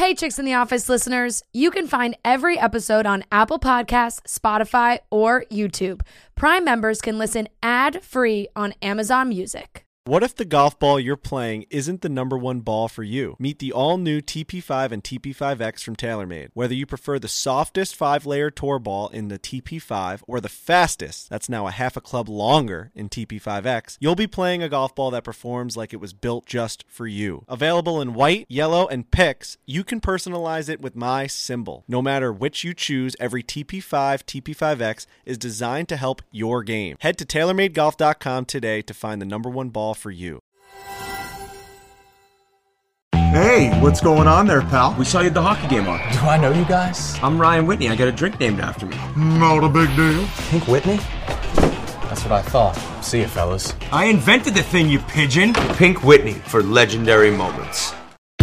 Hey, Chicks in the Office listeners, you can find every episode on Apple Podcasts, Spotify, or YouTube. Prime members can listen ad-free on Amazon Music. What if the golf ball you're playing isn't the number one ball for you? Meet the all-new TP5 and TP5X from TaylorMade. Whether you prefer the softest 5-layer tour ball in the TP5 or the fastest, that's now a half a club longer in TP5X, you'll be playing a golf ball that performs like it was built just for you. Available in white, yellow, and picks, you can personalize it with my symbol. No matter which you choose, every TP5, TP5X is designed to help your game. Head to TaylorMadeGolf.com today to find the number one ball for you. Hey, what's going on there, pal? We saw you at the hockey game on. Do I know you guys? I'm Ryan Whitney. I got a drink named after me. Not a big deal. Pink Whitney? That's what I thought. See you, fellas. I invented the thing, you pigeon. Pink Whitney for legendary moments.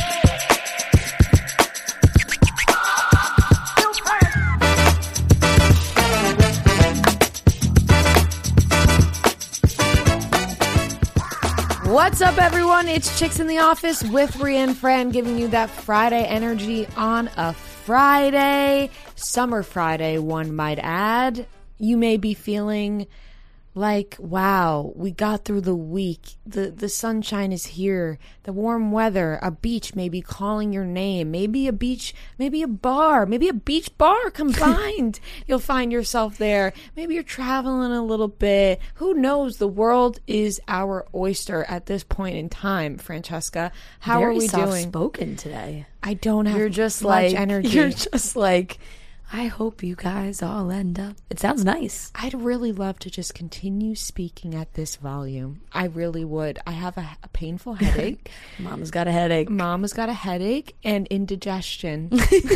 What's up, everyone? It's Chicks in the Office with Rhea and Fran, giving you that Friday energy on a Friday. Summer Friday, one might add. You may be feeling like, wow, we got through the week. The sunshine is here. The warm weather. A beach may be calling your name. Maybe a beach, maybe a bar, maybe a beach bar combined. You'll find yourself there. Maybe you're traveling a little bit. Who knows? The world is our oyster at this point in time. Francesca, how are we doing? Very soft-spoken today. I don't have You're just much like energy. You're just like, I hope you guys all end up. It sounds nice. I'd really love to just continue speaking at this volume. I really would. I have a painful headache. Mama's got a headache. Mama's got a headache and indigestion.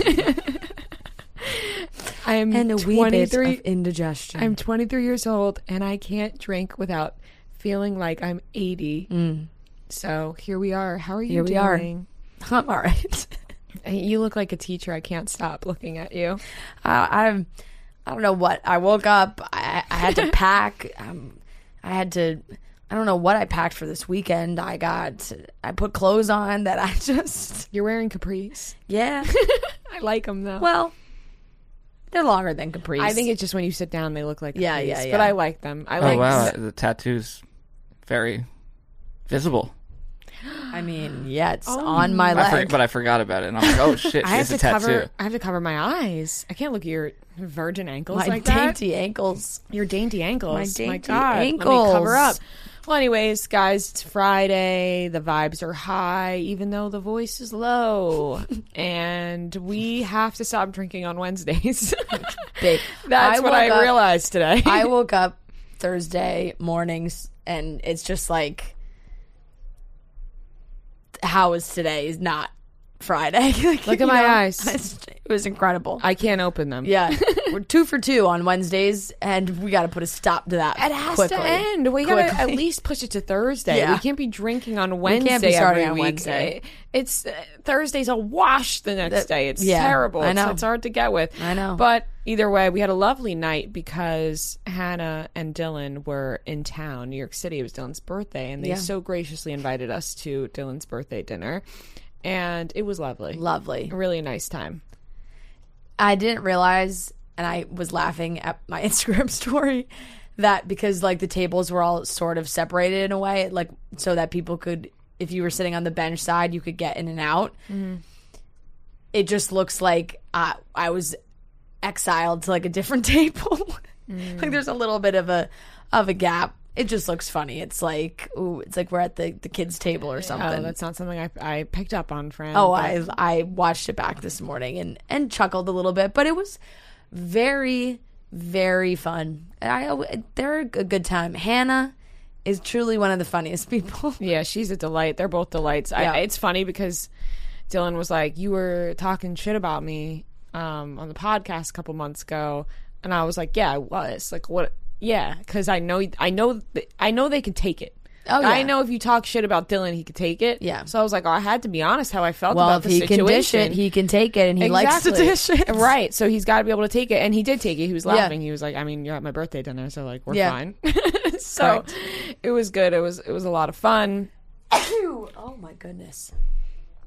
I am And a wee 23. bit of indigestion. I'm 23 years old and I can't drink without feeling like I'm 80. So here we are. How are you doing? I'm all right. You look like a teacher. I can't stop looking at you. I don't know what. I woke up. I had to pack. I don't know what I packed for this weekend. I put clothes on that I just. You're wearing capris. Yeah. I like them though. Well, they're longer than capris. I think it's just when you sit down, they look like capris. Yeah. But I like them. Oh, wow. The tattoo's very visible. I mean, yeah, it's on my leg. But I forgot about it. And I'm like, oh, shit, she has a tattoo. I have to cover my eyes. I can't look at your virgin ankles My like that. dainty ankles. Your dainty ankles. My dainty God. ankles. Let me cover up. Well, anyways, guys, it's Friday. The vibes are high, even though the voice is low. And we have to stop drinking on Wednesdays. Big. That's what I realized today. I woke up Thursday mornings, and it's just like, how is today is not Friday. Look at my eyes. It was incredible. I can't open them. Yeah. We're 2 for 2 on Wednesdays, and we got to put a stop to that. It has quickly. to end. We got to at least push it to Thursday. Yeah. We can't be drinking on Wednesday. We can't be starting every on week. Wednesday. It's Thursday's a wash the next day. It's terrible. I know. It's hard to get with. I know. But either way, we had a lovely night because Hannah and Dylan were in town, New York City. It was Dylan's birthday, and they so graciously invited us to Dylan's birthday dinner. And it was lovely. Lovely. A really nice time. I didn't realize, and I was laughing at my Instagram story, that because like the tables were all sort of separated in a way, like so that people could, if you were sitting on the bench side, you could get in and out. Mm-hmm. It just looks like I was exiled to like a different table. Like there's a little bit of a gap. It just looks funny. It's like, ooh, it's like we're at the kids' table or something. Oh, that's not something I picked up on, Fran. Oh, I watched it back this morning and chuckled a little bit, but it was very, very fun. They're a good time. Hannah is truly one of the funniest people. Yeah, she's a delight. They're both delights. Yeah. It's funny because Dylan was like, you were talking shit about me on the podcast a couple months ago, and I was like, yeah, I was. Like, what? Yeah, because I know they can take it. Oh, yeah. I know if you talk shit about Dylan, he could take it. Yeah. So I was like, I had to be honest how I felt about the situation. Well, if he can dish it, he can take it, and he likes to dish it. Right, so he's got to be able to take it, and he did take it. He was laughing. Yeah. He was like, I mean, you're at my birthday dinner, so like, we're fine. So correct. It was good. It was a lot of fun. Oh, my goodness.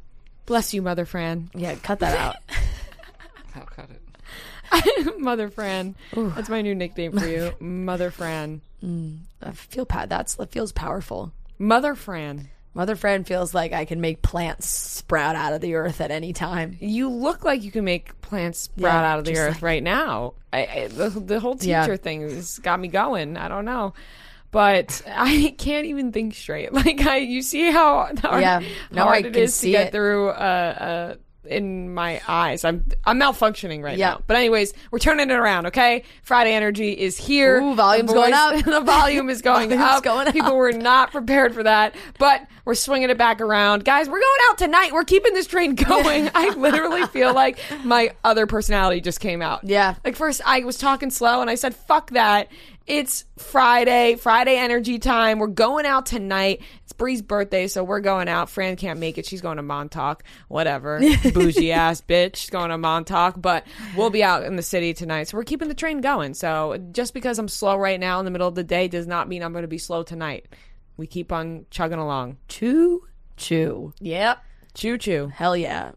Bless you, Mother Fran. Yeah, cut that out. I'll cut it. Mother Fran. That's my new nickname for you. Mother Fran. I feel that feels powerful. Mother Fran. Mother Fran feels like I can make plants sprout out of the earth at any time. You look like you can make plants sprout out of the earth right now. The whole teacher thing has got me going. I don't know. But I can't even think straight. Like, you see how hard it is to get through in my eyes. I'm malfunctioning right now. But anyways, we're turning it around, okay? Friday energy is here. Ooh, volume's going up. The volume is going up. People were not prepared for that. But we're swinging it back around. Guys, we're going out tonight. We're keeping this train going. I literally feel like my other personality just came out. Yeah. Like, first I was talking slow and I said, fuck that. It's Friday energy time. We're going out tonight. It's Bree's birthday, so we're going out. Fran can't make it. She's going to Montauk. Whatever. Bougie ass bitch. She's going to Montauk. But we'll be out in the city tonight. So we're keeping the train going. So just because I'm slow right now in the middle of the day does not mean I'm going to be slow tonight. We keep on chugging along. Choo. Yep. Choo choo. Hell yeah.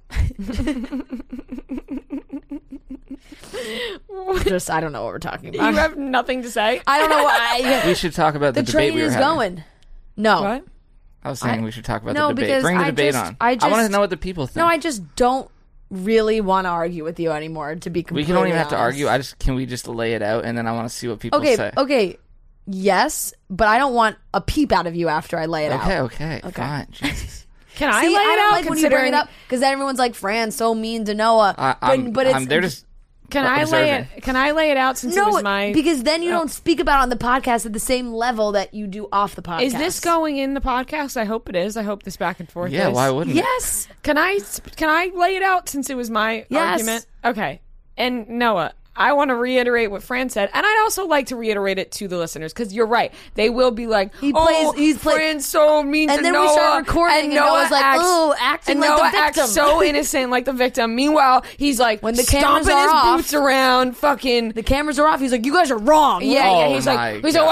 I don't know what we're talking about. You have nothing to say? I don't know why. We should talk about the debate we were having. The train is going. No. What? I was saying we should talk about No, the debate. because Bring the I debate just- on. I want to just- know what the people think. No, I just don't really want to argue with you anymore, to be completely we don't even have to honest. argue. Can we just lay it out, and then I want to see what people say. Okay. Yes, but I don't want a peep out of you after I lay it out. Okay. Fine. Jesus. Can I See, lay it I don't out like when you bring it considering... up, because then everyone's like, Fran's so mean to Noah. But it's... They're just Can I lay it out since it was my... because then you don't speak about it on the podcast at the same level that you do off the podcast. Is this going in the podcast? I hope it is. I hope this back and forth Yeah, is. why wouldn't it? Yes. Can I lay it out since it was my Yes. argument? Okay. And Noah, I want to reiterate what Fran said, and I'd also like to reiterate it to the listeners, because you're right. They will be like, Fran's so mean to Noah. And then we start recording, and Noah's like, acting like the victim. Acts so innocent like the victim. Meanwhile, he's like, when the cameras stomping are his off, boots around, fucking... The cameras are off. He's like, you guys are wrong. Yeah, Oh he's my like, well,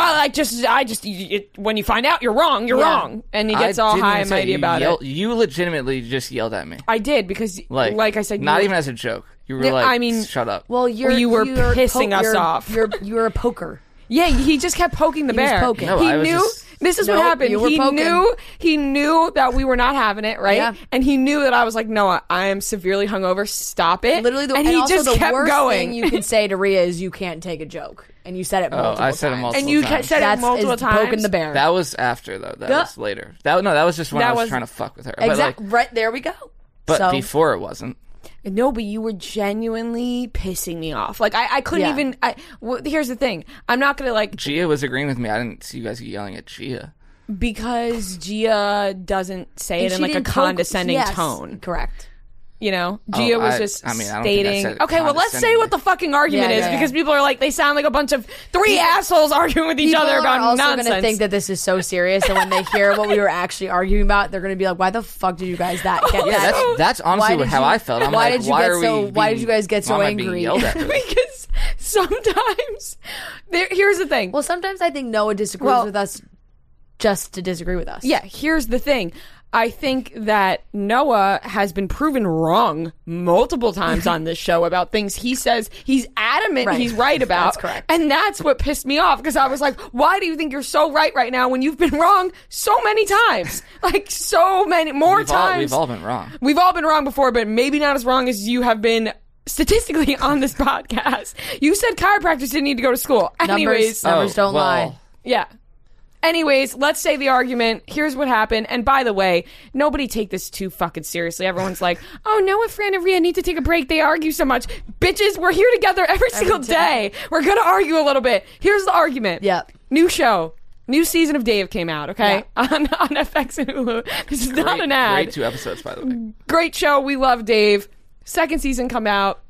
when you find out you're wrong, you're wrong. And he gets all high and mighty about it. You legitimately just yelled at me. I did, because, like I said... Not even as a joke. You were like, shut up. Well, you were pissing us off. You're a poker. Yeah, he just kept poking the bear. was poking. No, he I was knew. just- This is No, what happened. you were He poking. knew that we were not having it, right? Yeah. And he knew that I was like, Noah, I am severely hungover. Stop it. Literally, and he also just the kept worst going. thing you can say to Rhea is you can't take a joke, and you said it multiple times. I said it multiple and you times. said it multiple is times. poking the bear. That was after, though. That Yeah. was later. That was just when I was trying to fuck with her. Exactly. Right there we go. But So- before it wasn't. No, but you were genuinely pissing me off. Like, I couldn't Yeah. even... here's the thing. I'm not going to, like... Gia was agreeing with me. I didn't see you guys yelling at Gia. Because Gia doesn't say it And in, she like, a didn't poke- condescending yes, tone. Correct. You know, Gia was just I mean, I don't think I stating. said it Okay, well, let's say what the fucking argument Yeah, is, yeah, because people are like, they sound like a bunch of three assholes arguing with each People other are about also nonsense. going to think that this is so serious, and when they hear what we were actually arguing about, they're going to be like, "Why the fuck did you guys get Yeah, that?" that's honestly Why did how you- I felt. I'm why like, did you why get are so- we why did being- you guys get so why am I being angry? yelled at for this? Because sometimes, here's the thing. Well, sometimes I think Noah disagrees with us just to disagree with us. Yeah, here's the thing. I think that Noah has been proven wrong multiple times on this show about things he says he's adamant he's right about. That's correct. And that's what pissed me off, because I was like, why do you think you're so right now when you've been wrong so many times? Like, so many more times. We've all been wrong. We've all been wrong before, but maybe not as wrong as you have been statistically on this podcast. You said chiropractors didn't need to go to school. Anyways. Numbers don't lie. Yeah. Anyways, let's say the argument. Here's what happened. And by the way, nobody take this too fucking seriously. Everyone's like, oh, Noah, Fran, and Rhea need to take a break. They argue so much. Bitches, we're here together every single day. We're going to argue a little bit. Here's the argument. Yep. New show. New season of Dave came out, okay? Yeah. On FX and Hulu. This is not an ad. Great 2 episodes, by the way. Great show. We love Dave. Second season came out,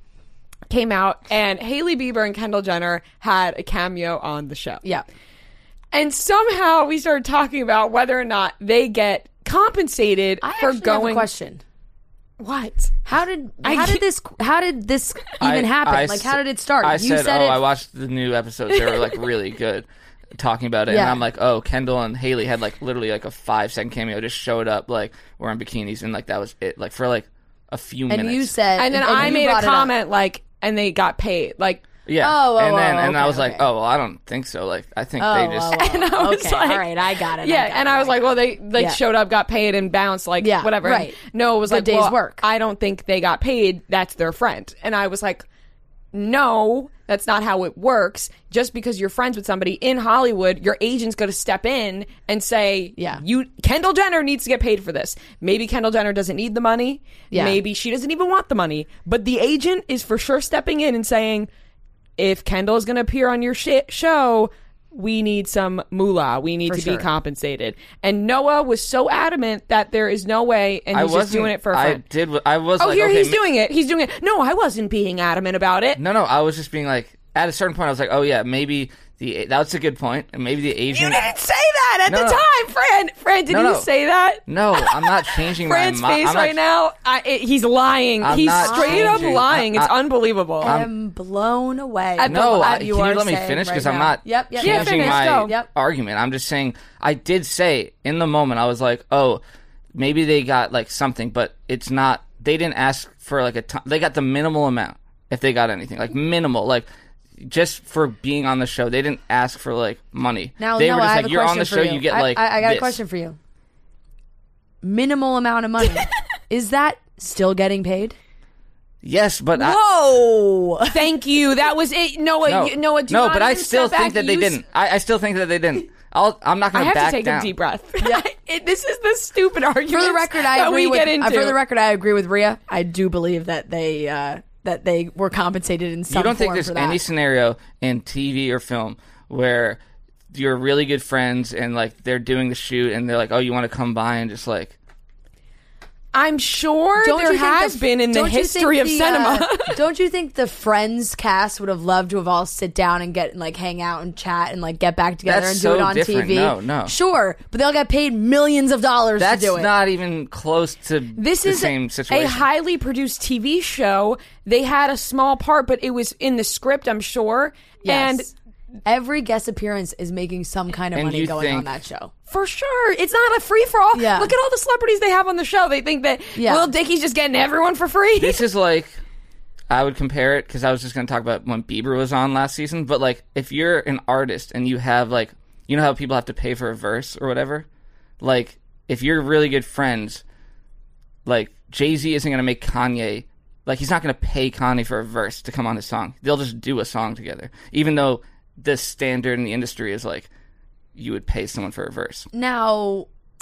and Hailey Bieber and Kendall Jenner had a cameo on the show. Yeah. And somehow we started talking about whether or not they get compensated for going. Have a question. What? How did this even happen? How did it start? I You said, said it. I watched the new episodes. They were like really good talking about it. Yeah. And I'm like, oh, Kendall and Hailey had like literally like a 5-second cameo, just showed up like wearing bikinis, and like that was it. Like for like a few minutes. And you said, And then I you made a brought it up. comment like, and they got paid. Like, Yeah. And I was like, oh, well, I don't think so. Like, I think they just. and I was okay, like, all right, I got it. Yeah, and I was like, well, they Yeah. showed up, got paid, and bounced, like, Yeah, whatever. right. And Noah was Good like, day's well, work. I don't think they got paid. That's their friend. And I was like, no, that's not how it works. Just because you're friends with somebody in Hollywood, your agent's going to step in and say, Yeah. Kendall Jenner needs to get paid for this. Maybe Kendall Jenner doesn't need the money. Yeah. Maybe she doesn't even want the money. But the agent is for sure stepping in and saying, if Kendall is going to appear on your show, we need some moolah. We need to be compensated. And Noah was so adamant that there is no way, and he's just doing it for a friend. I was Oh, like, here okay, he's doing it. He's doing it. No, I wasn't being adamant about it. No, I was just being like, at a certain point, I was like, oh yeah, maybe that's a good point, and maybe the You agent. didn't say that at No, the no. time, Fran. Fran, did No. you say that? No, I'm not changing Fran's my face I'm not, right now, he's lying. I'm He's not straight up changing. lying. It's unbelievable. I'm blown away. No, At can you you are let me saying finish? right Because I'm now. not Yep. Yeah, changing finish, my go. Yep. argument. I'm just saying, I did say in the moment, I was like, oh, maybe they got like something, but it's not, they didn't ask for like a ton. They got the minimal amount if they got anything. Like minimal, like just for being on the show. They didn't ask for like money. Now, they Noah, were just I have like, a you're on question the for show, you get I- like I got this. a question for you. Minimal amount of money. Is that still getting paid? Yes, but Whoa! Thank you. That was it. Noah, Noah, do no, not but I even still step back. think that they You didn't. I still think that they didn't. I'm not I going to have back to take down. a deep breath. This is the stupid argument. For the record, I that agree we with. get into. For the record, I agree with Rhea. I do believe that they were compensated in some You don't think form there's for that. any scenario in TV or film where you're really good friends and like they're doing the shoot and they're like, oh, you want to come by and just like. I'm sure Don't there you think has been in the don't you history think of cinema. Don't you think the Friends cast would have loved to have all sit down and get like hang out and chat and like get back together That's and so do it on different. TV? No. Sure, but they all got paid millions of dollars That's to do it. not even close to This the is same situation. a highly produced TV show. They had a small part, but it was in the script, I'm sure. Yes. And every guest appearance is making some kind of And money you going on think- that show. for sure, it's not a free for all. Yeah. Look at all the celebrities they have on the show. They think that Yeah. Will Dickey's just getting everyone for free. This is like, I would compare it because I was just going to talk about when Bieber was on last season. But like, if you're an artist and you have like, you know how people have to pay for a verse or whatever? Like, if you're really good friends, like Jay-Z isn't going to make Kanye, like he's not going to pay Kanye for a verse to come on his song. They'll just do a song together. Even though the standard in the industry is like, you would pay someone for a verse. Now,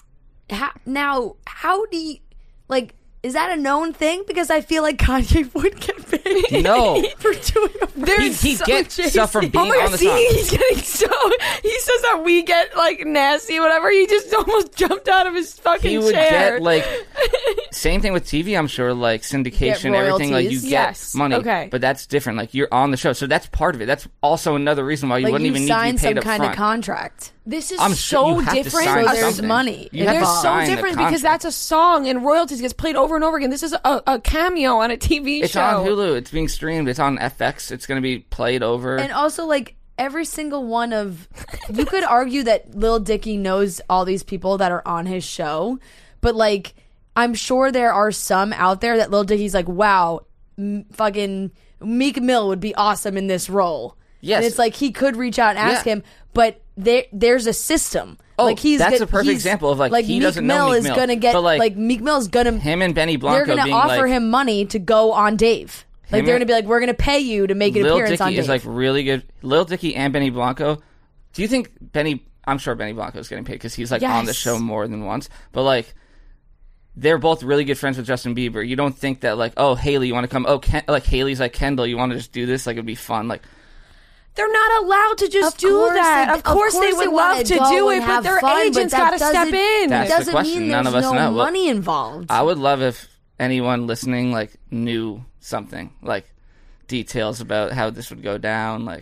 how do you like? Is that a known thing? Because I feel like Kanye would get paid. No. for doing a verse. He gets stuff for being Oh my on God, the see, song. he's getting so. He says that we get like nasty, whatever. He just almost jumped out of his fucking He would chair. get like same thing with TV. I'm sure like syndication, Get everything. Like you royalties. get Yes, money, okay. but that's different. Like you're on the show, so that's part of it. That's also another reason why you Like wouldn't you even need to sign be paid some up kind front. of contract. This is I'm sure so you have to different. sign So there's something. money. You have They're to so sign the different because contract. that's a song and royalties gets played over and over again. This is a cameo on a TV It's show. on Hulu. It's being streamed. It's on FX. It's going to be played over. And also, like, every single one of... You could argue that Lil Dicky knows all these people that are on his show, but, like, I'm sure there are some out there that Lil Dicky's like, wow, fucking Meek Mill would be awesome in this role. Yes. And it's like, he could reach out and ask Yeah. him, but there's a system. Oh, like that's a perfect example of, like, he Meek doesn't know Mill Meek is Mill, gonna get, but, like, Meek Mill's gonna... him and Benny Blanco They're gonna being offer like, him money to go on Dave. Like, Him they're and- gonna be like, we're gonna pay you to make an Lil appearance on Dicky Dave. is like really good. Lil Dicky and Benny Blanco. Do you think I'm sure Benny Blanco is getting paid because he's like on the Yes. show more than once. But like, they're both really good friends with Justin Bieber. You don't think that like, oh, Haley, you want to come? Oh, like Haley's like Kendall, you want to just do this? Like it'd be fun. Like They're not allowed to just Of do course that. they- Of course they would wanna love to go do and it, but have their fun, agents that got to step doesn't- in. That's It the doesn't question. mean None there's of us no know. Well, money involved. I would love if anyone listening like knew something like details about how this would go down. Like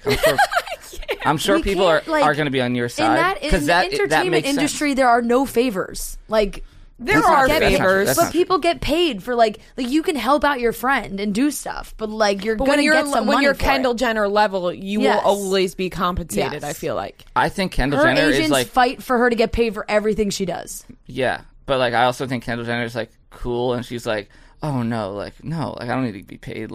I'm sure We people are can't, like, going to be on your in side the that entertainment makes sense. industry, there are no favors. Like There That's not are true. That's not true. favors. That's but not true. people get paid for like you can help out your friend and do stuff, but like you're But gonna when you're get some when money you're for Kendall it. Jenner level, you Yes. will always be compensated. Yes. I feel like. I think Kendall Her Jenner agents is like fight for her to get paid for everything she does. yeah, but like I also think Kendall Jenner is like cool, and she's like, oh no, I don't need to be paid.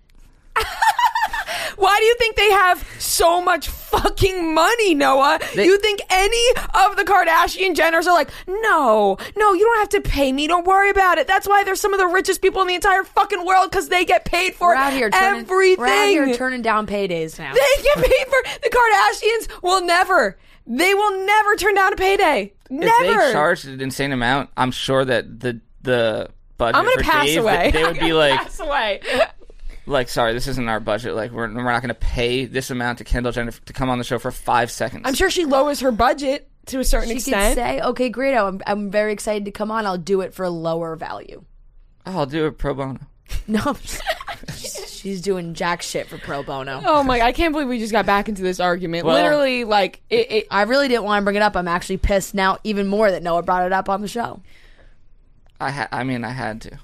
Why do you think they have so much fucking money, Noah? You think any of the Kardashian Jenners are like, no, you don't have to pay me. Don't worry about it. That's why they're some of the richest people in the entire fucking world, because they get paid for everything. We're out here turning down paydays now. They get paid for. The Kardashians will never. They will never turn down a payday. Never. If they charged an insane amount, I'm sure that the budget I'm gonna for pass Dave, away. they would be like, pass away. Like, sorry, this isn't our budget. Like, we're not going to pay this amount to Kendall Jenner to come on the show for 5 seconds. I'm sure she lowers her budget to a certain extent. She could say, okay, great, I'm very excited to come on. I'll do it for lower value. Oh, I'll do it pro bono. No, she's doing jack shit for pro bono. Oh my, I can't believe we just got back into this argument. Well, literally, like, I really didn't want to bring it up. I'm actually pissed now even more that Noah brought it up on the show. I had to.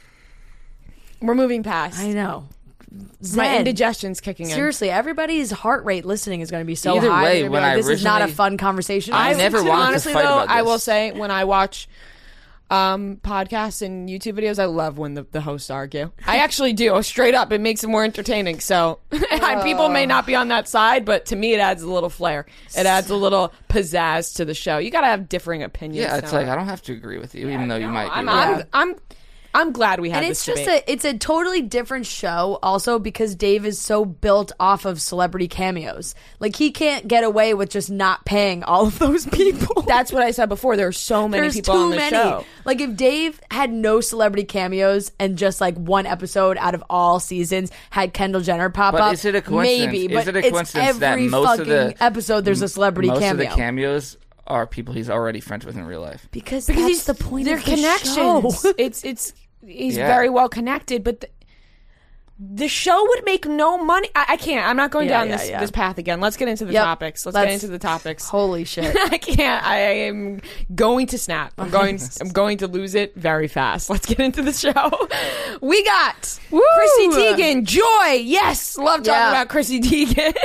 We're moving past. I know. My indigestion's kicking in. Seriously, everybody's heart rate listening is going to be so Either high. way, They're gonna be when like, I this is not a originally- fun conversation. I never wanted to honestly, fight though, about this. I will say, when I watch podcasts and YouTube videos, I love when the hosts argue. I actually do. Straight up, it makes it more entertaining. So people may not be on that side, but to me, it adds a little flair. It adds a little pizzazz to the show. You got to have differing opinions. Yeah, it's now. like, I don't have to agree with you, even though you might be right. I'm glad we had and this it's just debate. it's a totally different show also because Dave is so built off of celebrity cameos. Like, he can't get away with just not paying all of those people. That's what I said before. There are so many There's people too on the many. show. Like, if Dave had no celebrity cameos and just like one episode out of all seasons had Kendall Jenner pop But up, is it a coincidence? maybe. Is But it a coincidence it's every that most of fucking the episode there's a celebrity most cameo? of the cameos are people he's already friends with in real life? because Because that's he's the point They're of the connections. show. He's very well connected, but the show would make no money. I can't. I'm not going down this path again. Let's get into the topics. Let's get into the topics. Holy shit. I can't. I am going to snap. I'm going to lose it very fast. Let's get into the show. We got Chrissy Teigen. Joy. Yes. Love talking about Chrissy Teigen.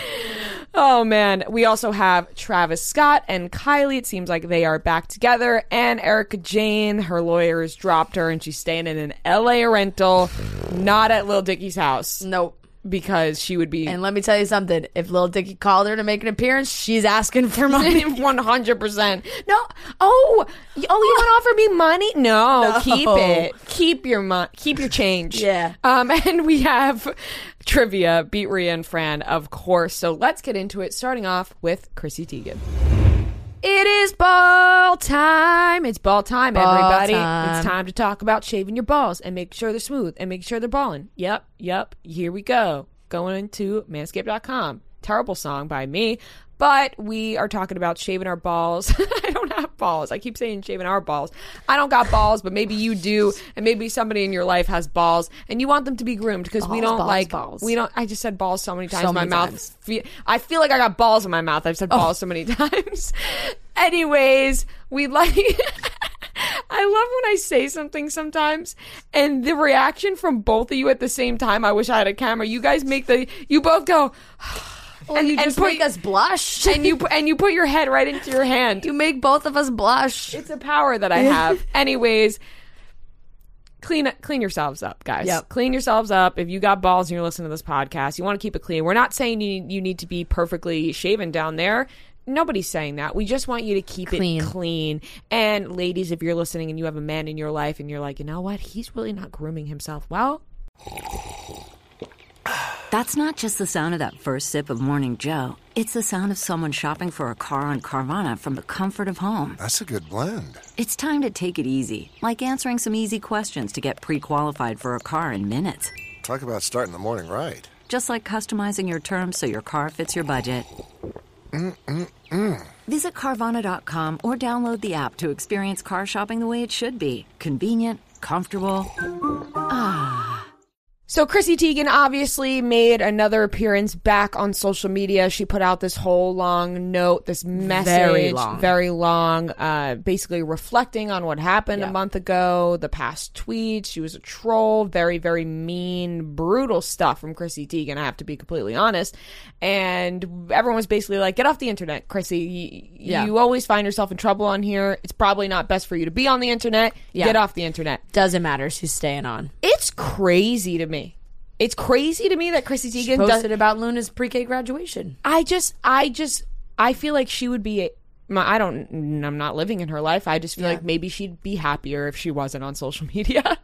Oh, man. We also have Travis Scott and Kylie. It seems like they are back together. And Erica Jane, her lawyers dropped her, and she's staying in an LA rental, not at Lil Dicky's house. Nope. Because she would be... And let me tell you something. If Lil Dicky called her to make an appearance, she's asking for money. 100%. No. Oh, you want to offer me money? No, keep it. Keep your change. Yeah. And we have trivia, beat Rhea and Fran, of course. So let's get into it, starting off with Chrissy Teigen. It is ball time. It's ball time, everybody. It's time to talk about shaving your balls and make sure they're smooth and make sure they're balling. Yep. Here we go. Going to manscaped.com. Terrible song by me, but we are talking about shaving our balls. I don't have balls. I keep saying shaving our balls. I don't got balls, but maybe you do, and maybe somebody in your life has balls, and you want them to be groomed because we don't balls. We don't. I just said balls so many times. So My many mouth. times. I feel like I got balls in my mouth. I've said balls so many times. Anyways, we like. I love when I say something sometimes, and the reaction from both of you at the same time. I wish I had a camera. You guys you both go. Well, you just make us blush. and you put your head right into your hand. You make both of us blush. It's a power that I have. Anyways, clean yourselves up, guys. Yep. Clean yourselves up. If you got balls and you're listening to this podcast, you want to keep it clean. We're not saying you need to be perfectly shaven down there. Nobody's saying that. We just want you to keep it clean. And ladies, if you're listening and you have a man in your life and you're like, you know what? He's really not grooming himself. Well, that's not just the sound of that first sip of Morning Joe. It's the sound of someone shopping for a car on Carvana from the comfort of home. That's a good blend. It's time to take it easy, like answering some easy questions to get pre-qualified for a car in minutes. Talk about starting the morning right. Just like customizing your terms so your car fits your budget. Visit Carvana.com or download the app to experience car shopping the way it should be. Convenient, comfortable. So Chrissy Teigen obviously made another appearance back on social media. She put out this whole long note, this message, very long, basically reflecting on what happened a month ago, the past tweets. She was a troll, very, very mean, brutal stuff from Chrissy Teigen, I have to be completely honest. And everyone was basically like, get off the internet, Chrissy. You always find yourself in trouble on here. It's probably not best for you to be on the internet. Get off the internet. Doesn't matter. She's staying on. It's crazy to me. It's crazy to me that Chrissy Teigen posted about Luna's pre-K graduation. I feel like she would be. I'm not living in her life. I just feel like maybe she'd be happier if she wasn't on social media.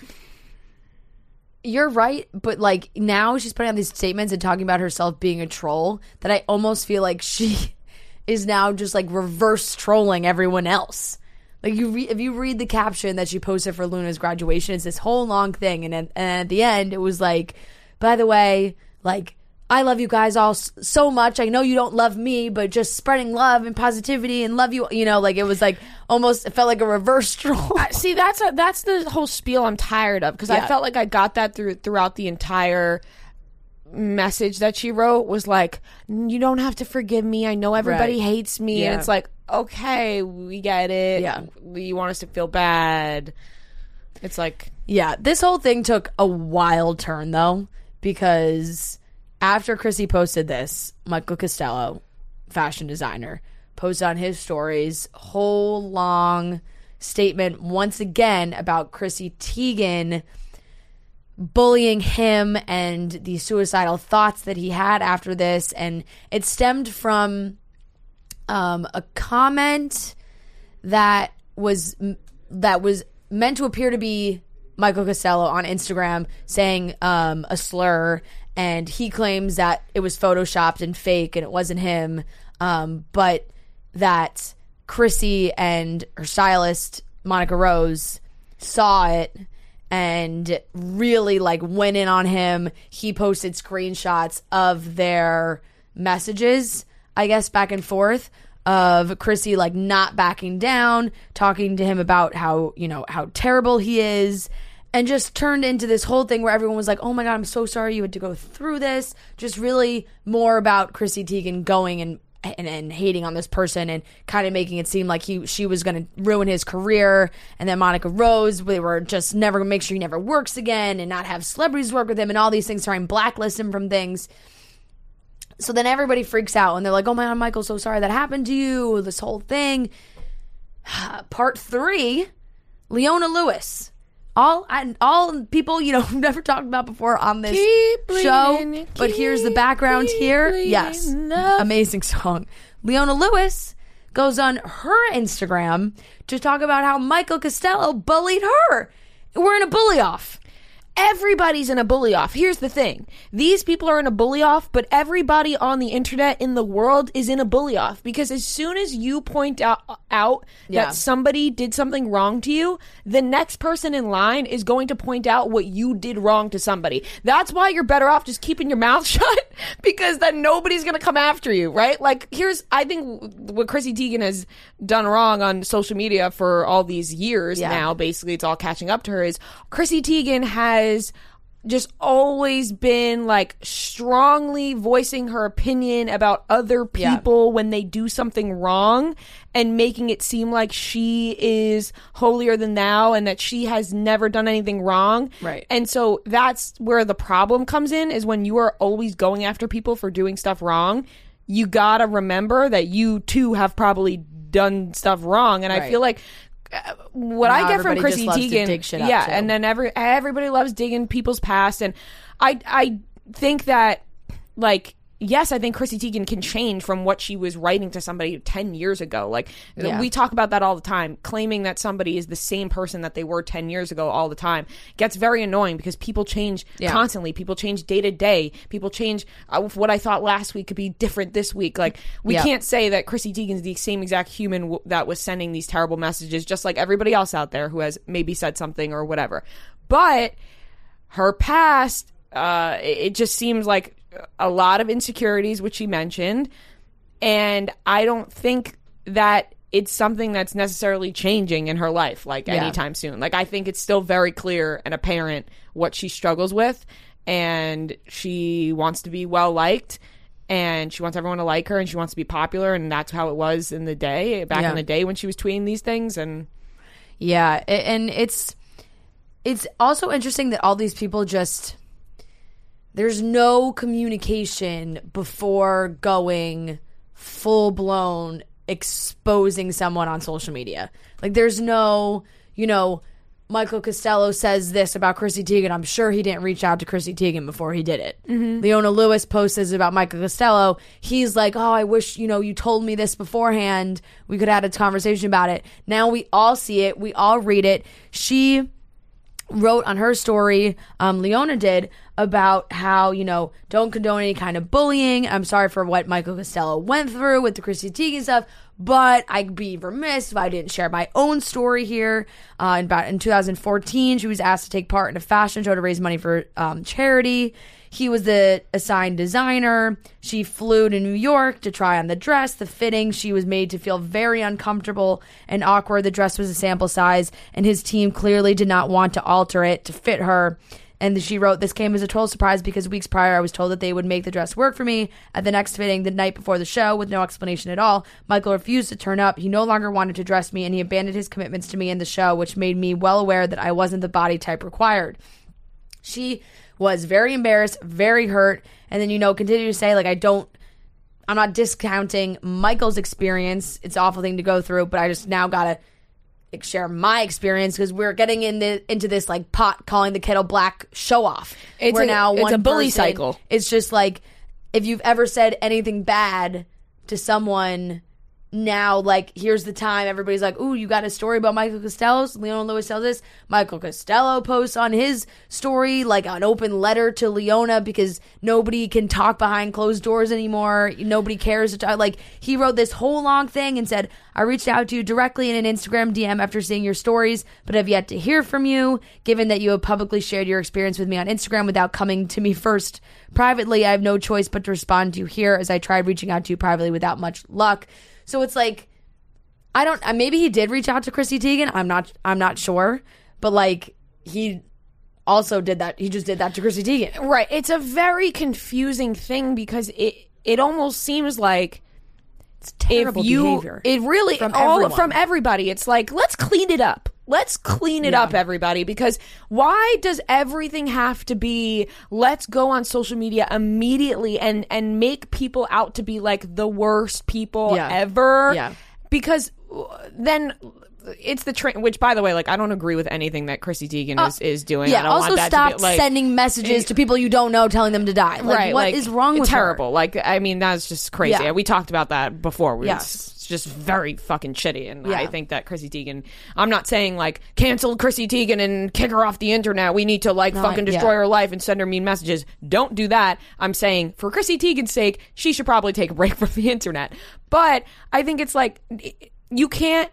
You're right, but like now she's putting out these statements and talking about herself being a troll that I almost feel like she is now just like reverse trolling everyone else. Like if you read the caption that she posted for Luna's graduation, it's this whole long thing, and at the end it was like, by the way, like I love you guys all so much. I know you don't love me, but just spreading love and positivity and love you. You know, like it was like almost it felt like a reverse troll. See, that's the whole spiel I'm tired of because I felt like I got that throughout the entire message that she wrote was like, you don't have to forgive me. I know everybody hates me, and it's like, okay, we get it. Yeah, you want us to feel bad. It's like, this whole thing took a wild turn though, because after Chrissy posted this, Michael Costello, fashion designer, posted on his stories whole long statement once again about Chrissy Teigen bullying him and the suicidal thoughts that he had after this, and it stemmed from a comment that was meant to appear to be Michael Costello on Instagram saying a slur, and he claims that it was photoshopped and fake and it wasn't him, but that Chrissy and her stylist Monica Rose saw it and really like went in on him. He posted screenshots of their messages, I guess, back and forth, of Chrissy like not backing down, talking to him about how, you know, how terrible he is, and just turned into this whole thing where everyone was like, oh my God, I'm so sorry you had to go through this. Just really more about Chrissy Teigen going and hating on this person and kind of making it seem like she was going to ruin his career. And then Monica Rose, they were just never make sure he never works again and not have celebrities work with him and all these things, try and blacklist him from things. So then everybody freaks out and they're like, oh my God, Michael, so sorry that happened to you, this whole thing. Part 3, Leona Lewis. All people, you know, never talked about before on this show. But here's the background here. Yes. Amazing song. Leona Lewis goes on her Instagram to talk about how Michael Costello bullied her. We're in a bully off. Everybody's in a bully off. Here's the thing. These people are in a bully off, but everybody on the internet in the world is in a bully off. Because as soon as you point out that somebody did something wrong to you, the next person in line is going to point out what you did wrong to somebody. That's why you're better off just keeping your mouth shut, because then nobody's going to come after you, right? Like, I think what Chrissy Teigen has done wrong on social media for all these years now, basically it's all catching up to her, is Chrissy Teigen has just always been like strongly voicing her opinion about other people when they do something wrong and making it seem like she is holier than thou and that she has never done anything wrong. Right. And so that's where the problem comes in, is when you are always going after people for doing stuff wrong, you gotta remember that you too have probably done stuff wrong. And I feel like what I get from Chrissy Teigen, and then everybody loves digging people's past, and I think that, like, yes, I think Chrissy Teigen can change from what she was writing to somebody 10 years ago. Like, we talk about that all the time. Claiming that somebody is the same person that they were 10 years ago all the time gets very annoying, because people change constantly. People change day to day. People change. What I thought last week could be different this week. Like, we can't say that Chrissy Teigen's the same exact human that was sending these terrible messages, just like everybody else out there who has maybe said something or whatever. But her past, it just seems like a lot of insecurities, which she mentioned, and I don't think that it's something that's necessarily changing in her life, like anytime soon. Like, I think it's still very clear and apparent what she struggles with, and she wants to be well liked, and she wants everyone to like her, and she wants to be popular, and that's how it was in the day, back in the day when she was tweeting these things. And and it's also interesting that all these people just, there's no communication before going full blown exposing someone on social media. Like, there's no, Michael Costello says this about Chrissy Teigen. I'm sure he didn't reach out to Chrissy Teigen before he did it. Leona Lewis posts this about Michael Costello. He's like, oh, I wish, you told me this beforehand. We could have had a conversation about it. Now we all see it. We all read it. She wrote on her story, Leona did, about how, don't condone any kind of bullying. I'm sorry for what Michael Costello went through with the Chrissy Teigen stuff, but I'd be remiss if I didn't share my own story here. In 2014, she was asked to take part in a fashion show to raise money for charity. He was the assigned designer. She flew to New York to try on the dress, the fitting. She was made to feel very uncomfortable and awkward. The dress was a sample size, and his team clearly did not want to alter it to fit her. And she wrote, this came as a total surprise because weeks prior I was told that they would make the dress work for me. At the next fitting, the night before the show, with no explanation at all, Michael refused to turn up. He no longer wanted to dress me, and he abandoned his commitments to me in the show, which made me well aware that I wasn't the body type required. She was very embarrassed, very hurt, and then, continue to say, like, I'm not discounting Michael's experience. It's an awful thing to go through, but I just now gotta share my experience because we're getting into this like pot calling the kettle black show off. It's a bully cycle. It's just like, if you've ever said anything bad to someone, now, like, here's the time everybody's like, ooh, you got a story about Michael Costello? Leona Lewis tells this. Michael Costello posts on his story like an open letter to Leona because nobody can talk behind closed doors anymore. Nobody cares to talk. Like, he wrote this whole long thing and said, I reached out to you directly in an Instagram DM after seeing your stories, but have yet to hear from you. Given that you have publicly shared your experience with me on Instagram without coming to me first privately, I have no choice but to respond to you here, as I tried reaching out to you privately without much luck. So it's like, maybe he did reach out to Chrissy Teigen. I'm not sure. But like, he also did that. He just did that to Chrissy Teigen. Right. It's a very confusing thing because it almost seems like it's terrible behavior. It really, from everybody. It's like, let's clean it up. Let's clean it up, everybody, because why does everything have to be, let's go on social media immediately and make people out to be like the worst people ever? Yeah. Because then it's the trend, which, by the way, like, I don't agree with anything that Chrissy Teigen is doing. Yeah, I don't also want that stop to be, like, sending messages to people you don't know telling them to die. Like, right, what is wrong with terrible. her? Like, I mean, that's just crazy. Yeah. We talked about that before. Yes. It's just very fucking shitty. And I think that Chrissy Teigen, I'm not saying like cancel Chrissy Teigen and kick her off the internet. We need to fucking destroy her life and send her mean messages. Don't do that. I'm saying for Chrissy Teigen's sake, she should probably take a break from the internet. But I think it's like, you can't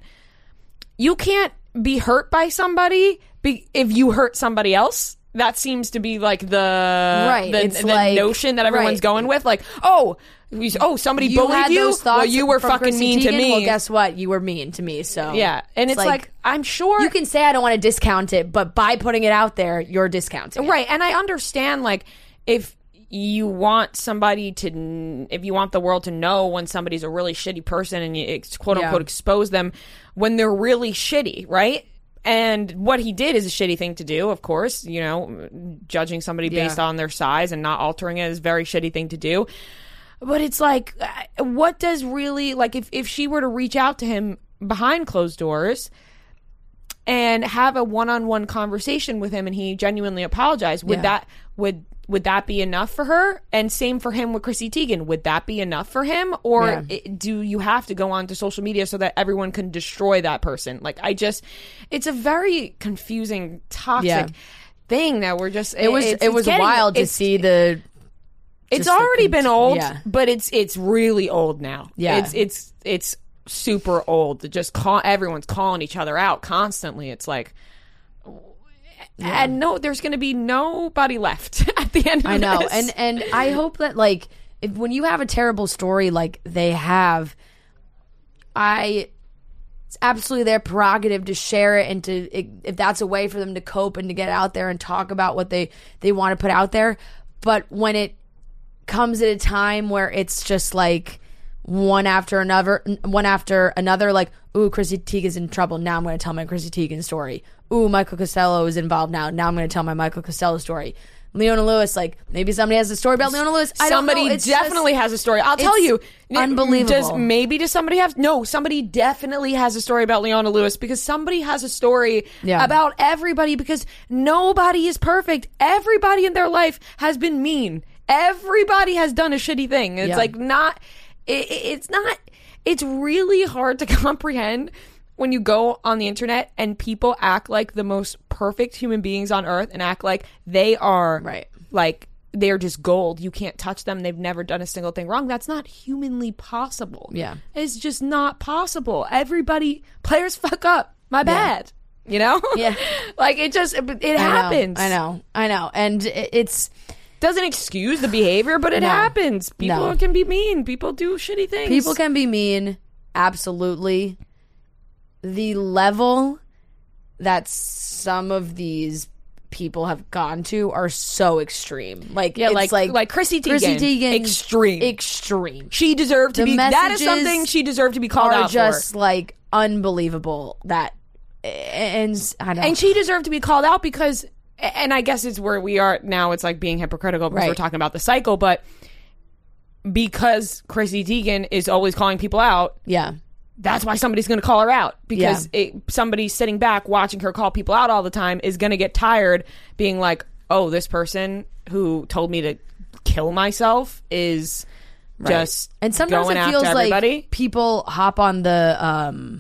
be hurt by somebody if you hurt somebody else. That seems to be like the notion that everyone's going with. Like, somebody you bullied you? Well, you were fucking Chrissy mean Teigen? to me. Well, guess what? You were mean to me. So yeah, and it's like, I'm sure you can say I don't want to discount it, but by putting it out there, you're discounting it. Right, and I understand, like, if you want if you want the world to know when somebody's a really shitty person and you quote unquote expose them when they're really shitty, right? And what he did is a shitty thing to do, of course. Judging somebody based on their size and not altering it is a very shitty thing to do. But it's like, what does really, like, if she were to reach out to him behind closed doors and have a one-on-one conversation with him and he genuinely apologized, would that be enough for her? And same for him with Chrissy Teigen. Would that be enough for him? Or do you have to go onto social media so that everyone can destroy that person? Like, it's a very confusing, toxic thing that we're just, it was wild to see the, it's already been old, but it's really old now. Yeah. It's super old. Everyone's calling each other out constantly. It's like, and there's going to be nobody left at the end of I know. this. And I hope that, like, when you have a terrible story like they have, I It's absolutely their prerogative to share it and if that's a way for them to cope and to get out there and talk about what they want to put out there. But when it comes at a time where it's just like one after another, like, ooh, Chrissy Teigen's in trouble. Now I'm going to tell my Chrissy Teigen story. Ooh, Michael Costello is involved now. Now I'm going to tell my Michael Costello story. Leona Lewis, like, maybe somebody has a story about Leona Lewis. Somebody definitely has a story. I'll tell you. Unbelievable. Does somebody have... No, somebody definitely has a story about Leona Lewis because somebody has a story about everybody because nobody is perfect. Everybody in their life has been mean. Everybody has done a shitty thing. It's like not... It's not... It's really hard to comprehend when you go on the internet and people act like the most perfect human beings on earth and act like they are like they're just gold. You can't touch them. They've never done a single thing wrong. That's not humanly possible. Yeah. It's just not possible. Players fuck up. My bad. You know? Yeah. Like it happens. I know. And it's doesn't excuse the behavior, but it happens. People can be mean. People do shitty things. People can be mean. Absolutely. The level that some of these people have gone to are so extreme. Like, like Chrissy Teigen. Extreme. She deserved to be. That is something she deserved to be called out for. Just like unbelievable. And I don't know. And she deserved to be called out because, and I guess it's where we are now. It's like being hypocritical because we're talking about the cycle, but because Chrissy Teigen is always calling people out. Yeah. That's why somebody's going to call her out because somebody sitting back watching her call people out all the time is going to get tired being like, oh, this person who told me to kill myself is just and sometimes going it feels after everybody. Like people hop on the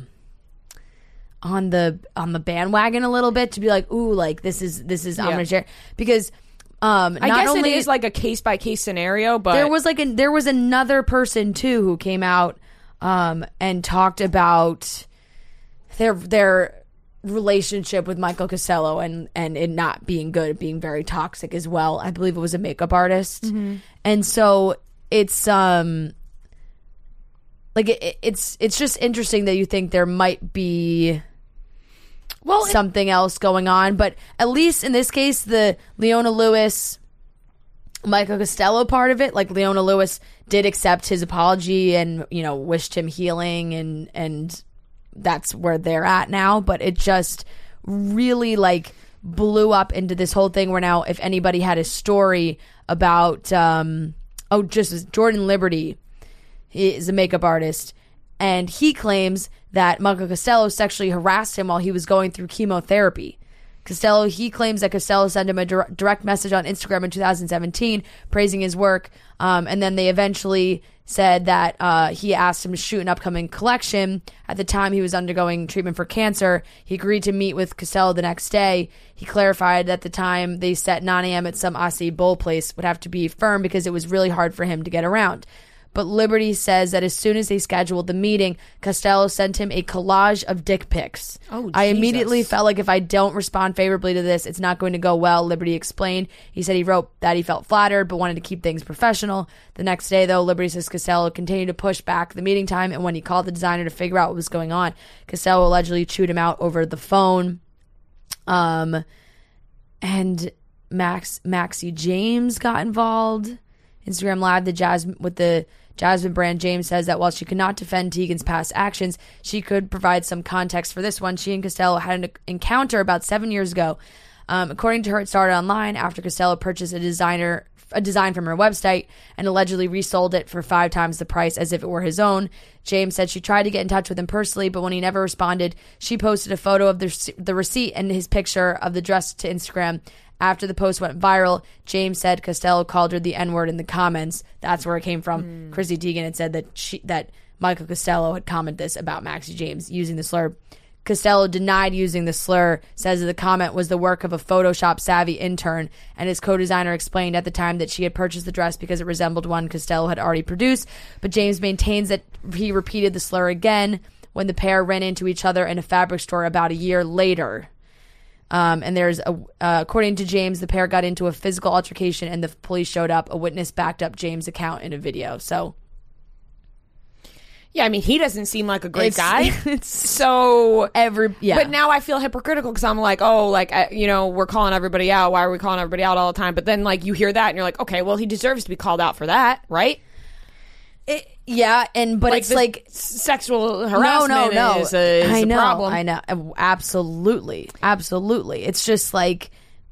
bandwagon a little bit to be like, ooh, like this is I'm going to share because I guess it is like a case by case scenario, but there was another person too who came out and talked about their relationship with Michael Costello and it not being good, being very toxic as well. I believe it was a makeup artist. Mm-hmm. And so it's it's just interesting that you think there might be something else going on, but at least in this case, the Leona Lewis Michael Costello part of it, like Leona Lewis did accept his apology and, you know, wished him healing and that's where they're at now. But it just really like blew up into this whole thing where now if anybody had a story about, just Jordan Liberty, he is a makeup artist and he claims that Michael Costello sexually harassed him while he was going through chemotherapy. He claims that Costello sent him a direct message on Instagram in 2017 praising his work. And then they eventually said that he asked him to shoot an upcoming collection. At the time he was undergoing treatment for cancer. He agreed to meet with Costello the next day. He clarified that the time they set 9 a.m. at some Aussie Bowl place would have to be firm because it was really hard for him to get around. But Liberty says that as soon as they scheduled the meeting, Costello sent him a collage of dick pics. Oh, I immediately felt like if I don't respond favorably to this, it's not going to go well, Liberty explained. He said he wrote that he felt flattered but wanted to keep things professional. The next day, though, Liberty says Costello continued to push back the meeting time, and when he called the designer to figure out what was going on, Costello allegedly chewed him out over the phone. And Maxie James got involved. Instagram Live, the Jasmine brand James says that while she could not defend Teigen's past actions, she could provide some context for this one. She and Costello had an encounter about 7 years ago. According to her, it started online after Costello purchased a design from her website and allegedly resold it for 5 times the price as if it were his own. James said she tried to get in touch with him personally, but when he never responded, she posted a photo of the receipt and his picture of the dress to Instagram. After the post went viral, James said Costello called her the N-word in the comments. That's where it came from. Chrissy Teigen had said that Michael Costello had commented this about Maxie James using the slur. Costello denied using the slur, says that the comment was the work of a Photoshop-savvy intern, and his co-designer explained at the time that she had purchased the dress because it resembled one Costello had already produced, but James maintains that he repeated the slur again when the pair ran into each other in a fabric store about a year later. And according to James, the pair got into a physical altercation and the police showed up. A witness backed up James' account in a video. So, Yeah, I mean, he doesn't seem like a great It's- guy. it's- So Yeah. But now I feel hypocritical because I'm like, oh, like, we're calling everybody out. Why are we calling everybody out all the time? But then, like, you hear that and you're like, okay, well, he deserves to be called out for that, right? but it's the like sexual harassment no. is a problem. I know. Absolutely. It's just like,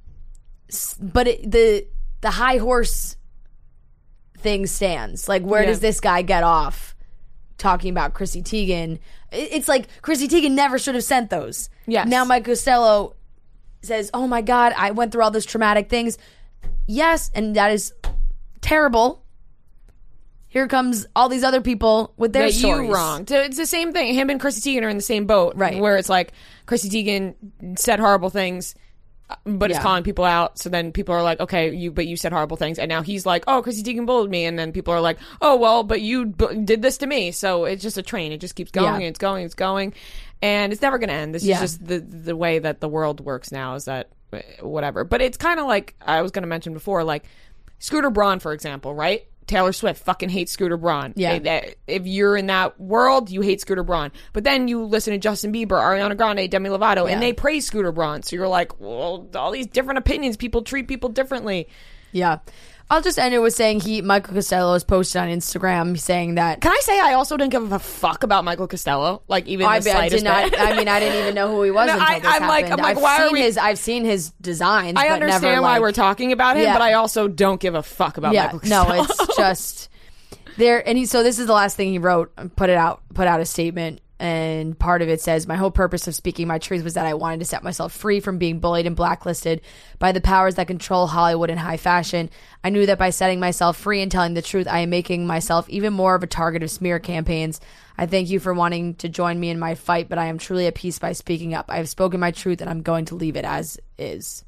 but the high horse thing stands. Like, where does this guy get off talking about Chrissy Teigen? It's like Chrissy Teigen never should have sent those. Yes. Now Mike Costello says, oh my God, I went through all those traumatic things. Yes, and that is terrible. Here comes all these other people with their that stories. you wronged. It's the same thing. Him and Chrissy Teigen are in the same boat, Right. Where it's like Chrissy Teigen said horrible things, but is Yeah. calling people out. So then people are like, okay, you said horrible things, and now he's like, oh, Chrissy Teigen bullied me, and then people are like, oh, well, but you did this to me. So it's just a train. It just keeps going. Yeah. And it's going, and it's never going to end. This Yeah. is just the way that the world works now. Is that whatever? But it's kind of like I was going to mention before, like Scooter Braun, for example, right? Taylor Swift fucking hates Scooter Braun. Yeah. If you're in that world, you hate Scooter Braun. But then you listen to Justin Bieber, Ariana Grande, Demi Lovato, and they praise Scooter Braun. So you're like, well, all these different opinions. People treat people differently. Yeah. I'll just end it with saying Michael Costello has posted on Instagram saying that. Can I say I also didn't give a fuck about Michael Costello? Like, even I the slightest did not. bit. I mean, I didn't even know who he was No, until this I'm like, happened. why are we? I've seen his designs. I but understand never, why like, we're talking about him, Yeah. but I also don't give a fuck about Michael Costello. No, it's just there. And so this is the last thing he wrote. Put out a statement, and part of it says, "My whole purpose of speaking my truth was that I wanted to set myself free from being bullied and blacklisted by the powers that control Hollywood and high fashion. I knew that by setting myself free and telling the truth, I am making myself even more of a target of smear campaigns. I thank you for wanting to join me in my fight, but I am truly at peace by speaking up. I have spoken my truth, and I'm going to leave it as is."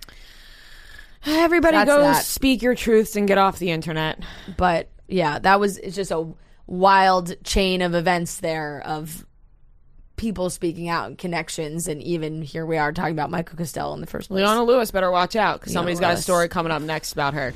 Everybody That's go that. speak your truths and get off the internet. But yeah, it's just a wild chain of events there of people speaking out and connections, and even here we are talking about Michael Costello in the first place. Leona Lewis better watch out because Leona somebody's got a Lewis. story coming up next about her.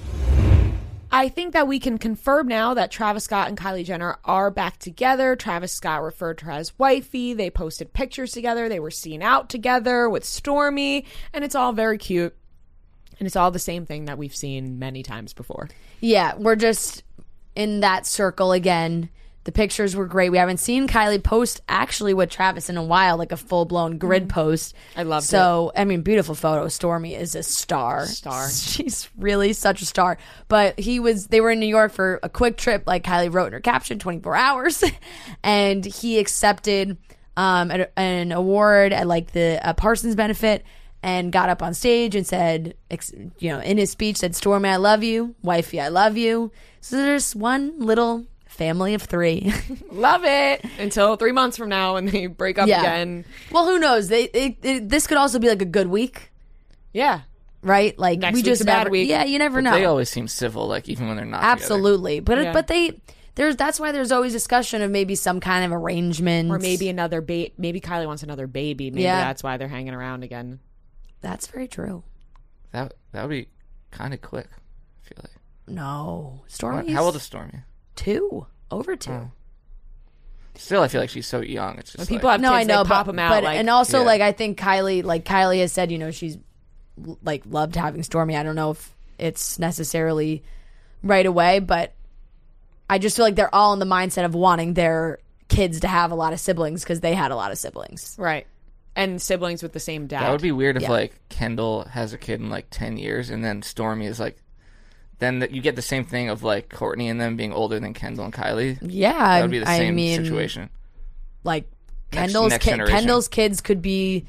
I think that we can confirm now that Travis Scott and Kylie Jenner are back together. Travis Scott referred to her as wifey. They posted pictures together. They were seen out together with Stormy, and it's all very cute. And it's all the same thing that we've seen many times before. Yeah, we're just in that circle again. The pictures were great. We haven't seen Kylie post actually with Travis in a while, like a full-blown grid post. I loved So, I mean, beautiful photo. Stormy is a star. She's really such a star. But they were in New York for a quick trip, like Kylie wrote in her caption, 24 hours. And he accepted an award at like the Parsons benefit and got up on stage and said, in his speech, said, "Stormy, I love you. Wifey, I love you." So there's one little family of three. Love it. Until 3 months from now when they break up again. Well, who knows? This could also be like a good week, Yeah. right? Like Next we week's just a bad never. week. Yeah, you never know. They always seem civil, like even when they're not. Absolutely, but Yeah. but that's why there's always discussion of maybe some kind of arrangement, Or maybe another baby. Maybe Kylie wants another baby. Maybe Yeah. that's why they're hanging around again. That's very true. That would be kind of quick. I feel like. No, Stormy. How old is Stormy? 2, over 2. Oh. Still, I feel like she's so young. It's just When people have No, kids, I know, they pop but, them out. but like, and also Yeah. like I think Kylie has said, she's like loved having Stormy. I don't know if it's necessarily right away, but I just feel like they're all in the mindset of wanting their kids to have a lot of siblings because they had a lot of siblings. right. And siblings with the same dad. That would be weird if Yeah. like Kendall has a kid in like 10 years and then Stormy is like, then you get the same thing of like Courtney and them being older than Kendall and Kylie. Yeah, That would be the same I mean, situation. Like Next generation. Kendall's kids could be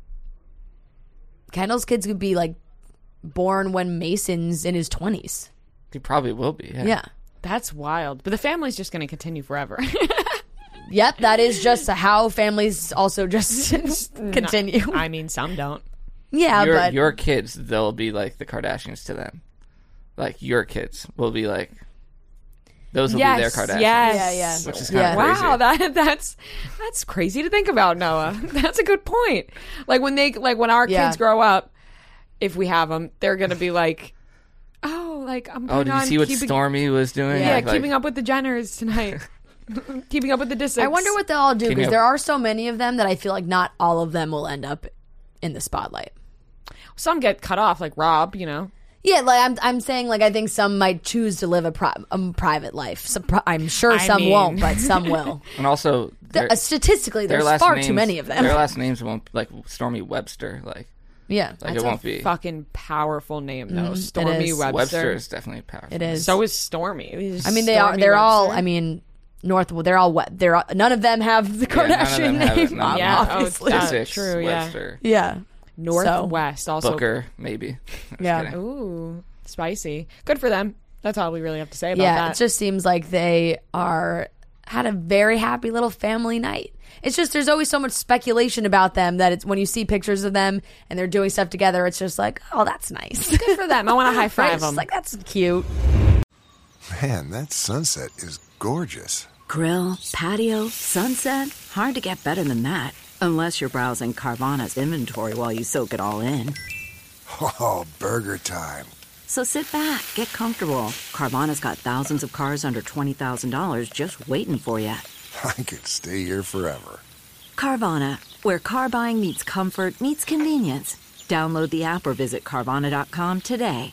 like born when Mason's in his 20s. He probably will be. Yeah. Yeah. That's wild. But the family's just going to continue forever. Yep, that is just how families also just continue. I mean, some don't. Yeah, but Your kids, they'll be like the Kardashians to them. Like your kids will be like, those will be their Kardashians. Yes. Yeah. Which is kind of crazy. Wow, that's crazy to think about, Noah. That's a good point. Like when our Yeah. kids grow up, if we have them, they're gonna be like, oh, like I'm. Oh, did you see what keeping, Stormy was doing? Yeah, Like, keeping up with the Jenners tonight. Keeping up with the distance. I wonder what they'll all do, Keeping because up- there are so many of them that I feel like not all of them will end up in the spotlight. Some get cut off, like Rob, Yeah, like I'm saying, like I think some might choose to live a private life. I'm sure some won't, but some will. And also, statistically, there's too many of them. Their last names won't, like Stormy Webster, like that's it won't be. Fucking powerful name though. it Stormy is. Webster. Webster is definitely powerful. It is. So is Stormy. I mean, they're all. I mean, they're all. None of them have the Kardashian none of them have name. it, no. Yeah, obviously. Essex, true, yeah. Webster, Yeah. Northwest also. Booker, maybe. Just Yeah. kidding. Ooh, spicy. Good for them. That's all we really have to say about Yeah, that. it just seems like they had a very happy little family night. It's just there's always so much speculation about them that it's when you see pictures of them and they're doing stuff together, it's just like, oh, that's nice. Good for them. I want to high Right? five It's them. like, that's cute. Man, that sunset is gorgeous. Grill, patio, sunset. Hard to get better than that. Unless you're browsing Carvana's inventory while you soak it all in. Oh, burger time. So sit back, get comfortable. Carvana's got thousands of cars under $20,000 just waiting for you. I could stay here forever. Carvana, where car buying meets comfort, meets convenience. Download the app or visit Carvana.com today.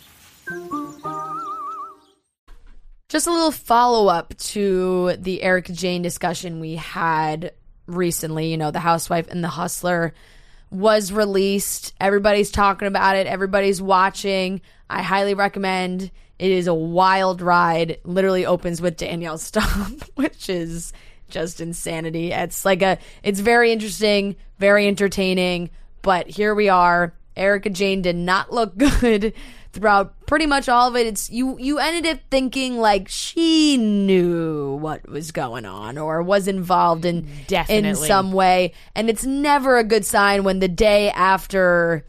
Just a little follow-up to the Erika Jayne discussion we had recently. The Housewife and the Hustler was released. Everybody's talking about it. Everybody's watching. I highly recommend. It is a wild ride. Literally opens with Danielle Staub, which is just insanity. It's very interesting, very entertaining, but here we are. Erika Jayne did not look good throughout pretty much all of it. You ended up thinking like she knew what was going on or was involved in some way, and it's never a good sign when the day after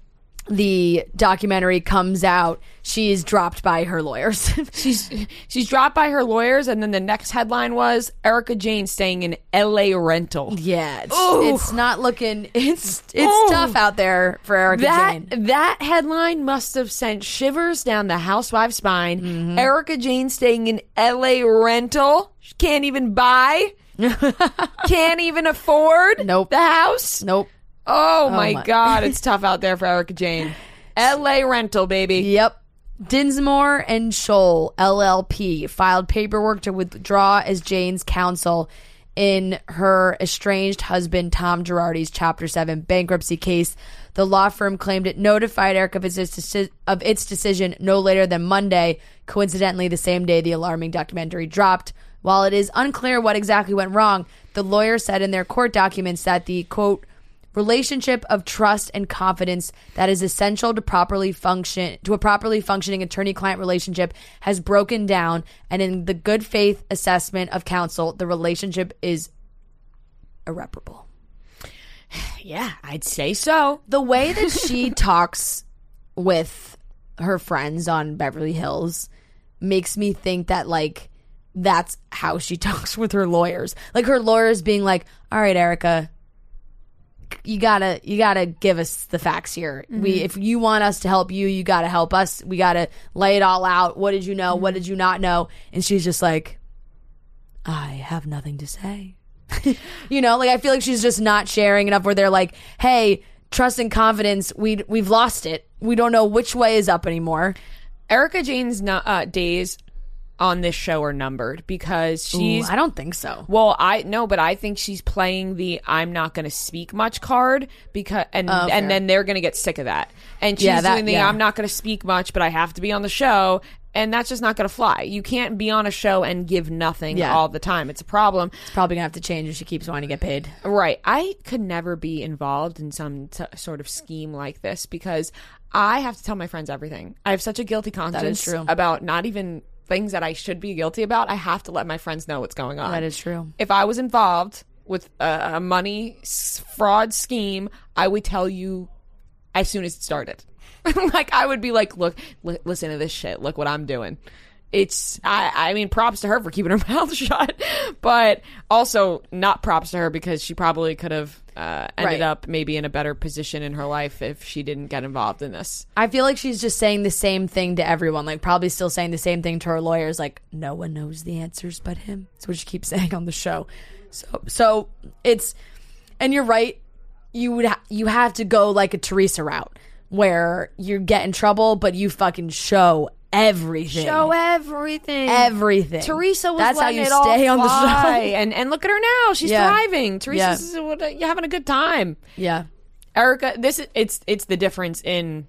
the documentary comes out, she's dropped by her lawyers. She's dropped by her lawyers, and then the next headline was Erika Jayne staying in LA rental. Yeah, it's not looking. It's tough out there for Erika Jayne. That headline must have sent shivers down the housewife spine. Mm-hmm. Erika Jayne staying in LA rental. She can't even buy. Can't even afford. Nope. The house. Nope. Oh my God, it's tough out there for Erika Jayne. LA rental, baby. Yep. Dinsmore and Scholl LLP filed paperwork to withdraw as Jayne's counsel in her estranged husband Tom Girardi's Chapter 7 bankruptcy case. The law firm claimed it notified Erika of its decision no later than Monday, coincidentally the same day the alarming documentary dropped. While it is unclear what exactly went wrong, the lawyer said in their court documents that the, quote, relationship of trust and confidence that is essential to a properly functioning attorney-client relationship has broken down, and in the good faith assessment of counsel, the relationship is irreparable. Yeah, I'd say so. The way that she talks with her friends on Beverly Hills makes me think that, like, that's how she talks with her lawyers. Like, her lawyers being like, all right, Erika, you gotta give us the facts here. Mm-hmm. If you want us to help you, you gotta help us. We gotta lay it all out. What did you know? What did you not know? And she's just like, I have nothing to say. Like, I feel like she's just not sharing enough where they're like, hey, trust and confidence, we've lost it. We don't know which way is up anymore. Erika Jayne's days on this show are numbered because she's... Ooh, I don't think so. Well, but I think she's playing the I'm not going to speak much card because and then they're going to get sick of that. And she's doing the I'm not going to speak much, but I have to be on the show. And that's just not going to fly. You can't be on a show and give nothing all the time. It's a problem. It's probably going to have to change if she keeps wanting to get paid. Right. I could never be involved in some sort of scheme like this because I have to tell my friends everything. I have such a guilty conscience about not even things that I should be guilty about. I have to let my friends know what's going on. That is true. If I was involved with a money fraud scheme, I would tell you as soon as it started. Like, I would be like, look, listen to this shit. Look what I'm doing. I mean, props to her for keeping her mouth shut, but also not props to her because she probably could have ended up maybe in a better position in her life if she didn't get involved in this. I feel like she's just saying the same thing to everyone, like probably still saying the same thing to her lawyers, like no one knows the answers but him. That's what she keeps saying on the show. So it's, and you're right, you have to go like a Teresa route where you get in trouble, but you fucking show everything. Everything. Teresa was That's how letting you it all stay on the fly. show. And look at her now. She's thriving. Teresa's you're having a good time. Yeah. Erica, it's the difference in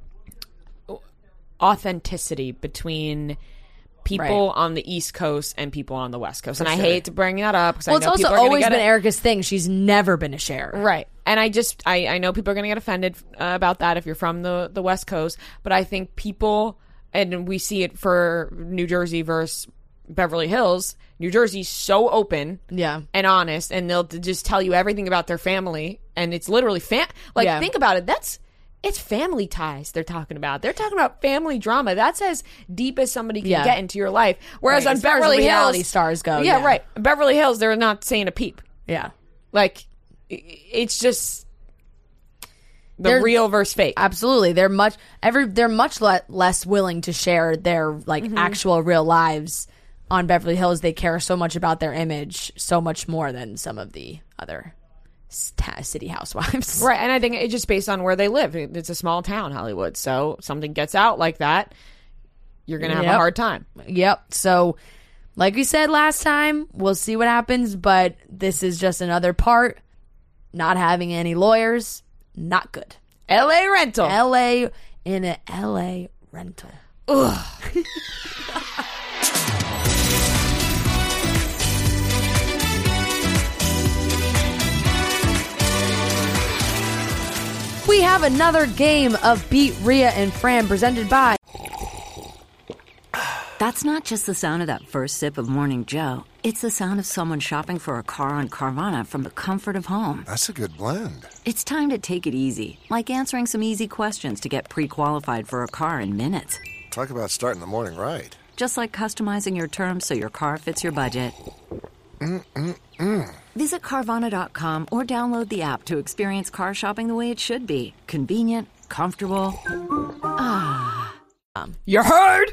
authenticity between people on the East Coast and people on the West Coast. And I hate to bring that up because I know it's also people are always get been Erica's thing. She's never been a sharer. Right. And I know people are going to get offended about that if you're from the West Coast, but I think people, and we see it for New Jersey versus Beverly Hills. New Jersey's so open and honest, and they'll just tell you everything about their family, and it's literally think about it, it's family ties they're talking about. They're talking about family drama. That's as deep as somebody can get into your life. Whereas on Beverly Hills, reality stars go. Yeah, right. Beverly Hills, they're not saying a peep. Yeah. Like, it's just they're real versus fake. Absolutely. They're much less willing to share their actual real lives on Beverly Hills. They care so much about their image, so much more than some of the other city housewives. Right. And I think it's just based on where they live. It's a small town, Hollywood. So something gets out like that, you're going to have a hard time. Yep. So like we said last time, we'll see what happens, but this is just another part. Not having any lawyers, not good. LA rental. LA in a LA rental. Ugh. We have another game of Beat Rhea and Fran presented by... That's not just the sound of that first sip of Morning Joe. It's the sound of someone shopping for a car on Carvana from the comfort of home. That's a good blend. It's time to take it easy, like answering some easy questions to get pre-qualified for a car in minutes. Talk about starting the morning right. Just like customizing your terms so your car fits your budget. Visit Carvana.com or download the app to experience car shopping the way it should be. Convenient, comfortable. You heard?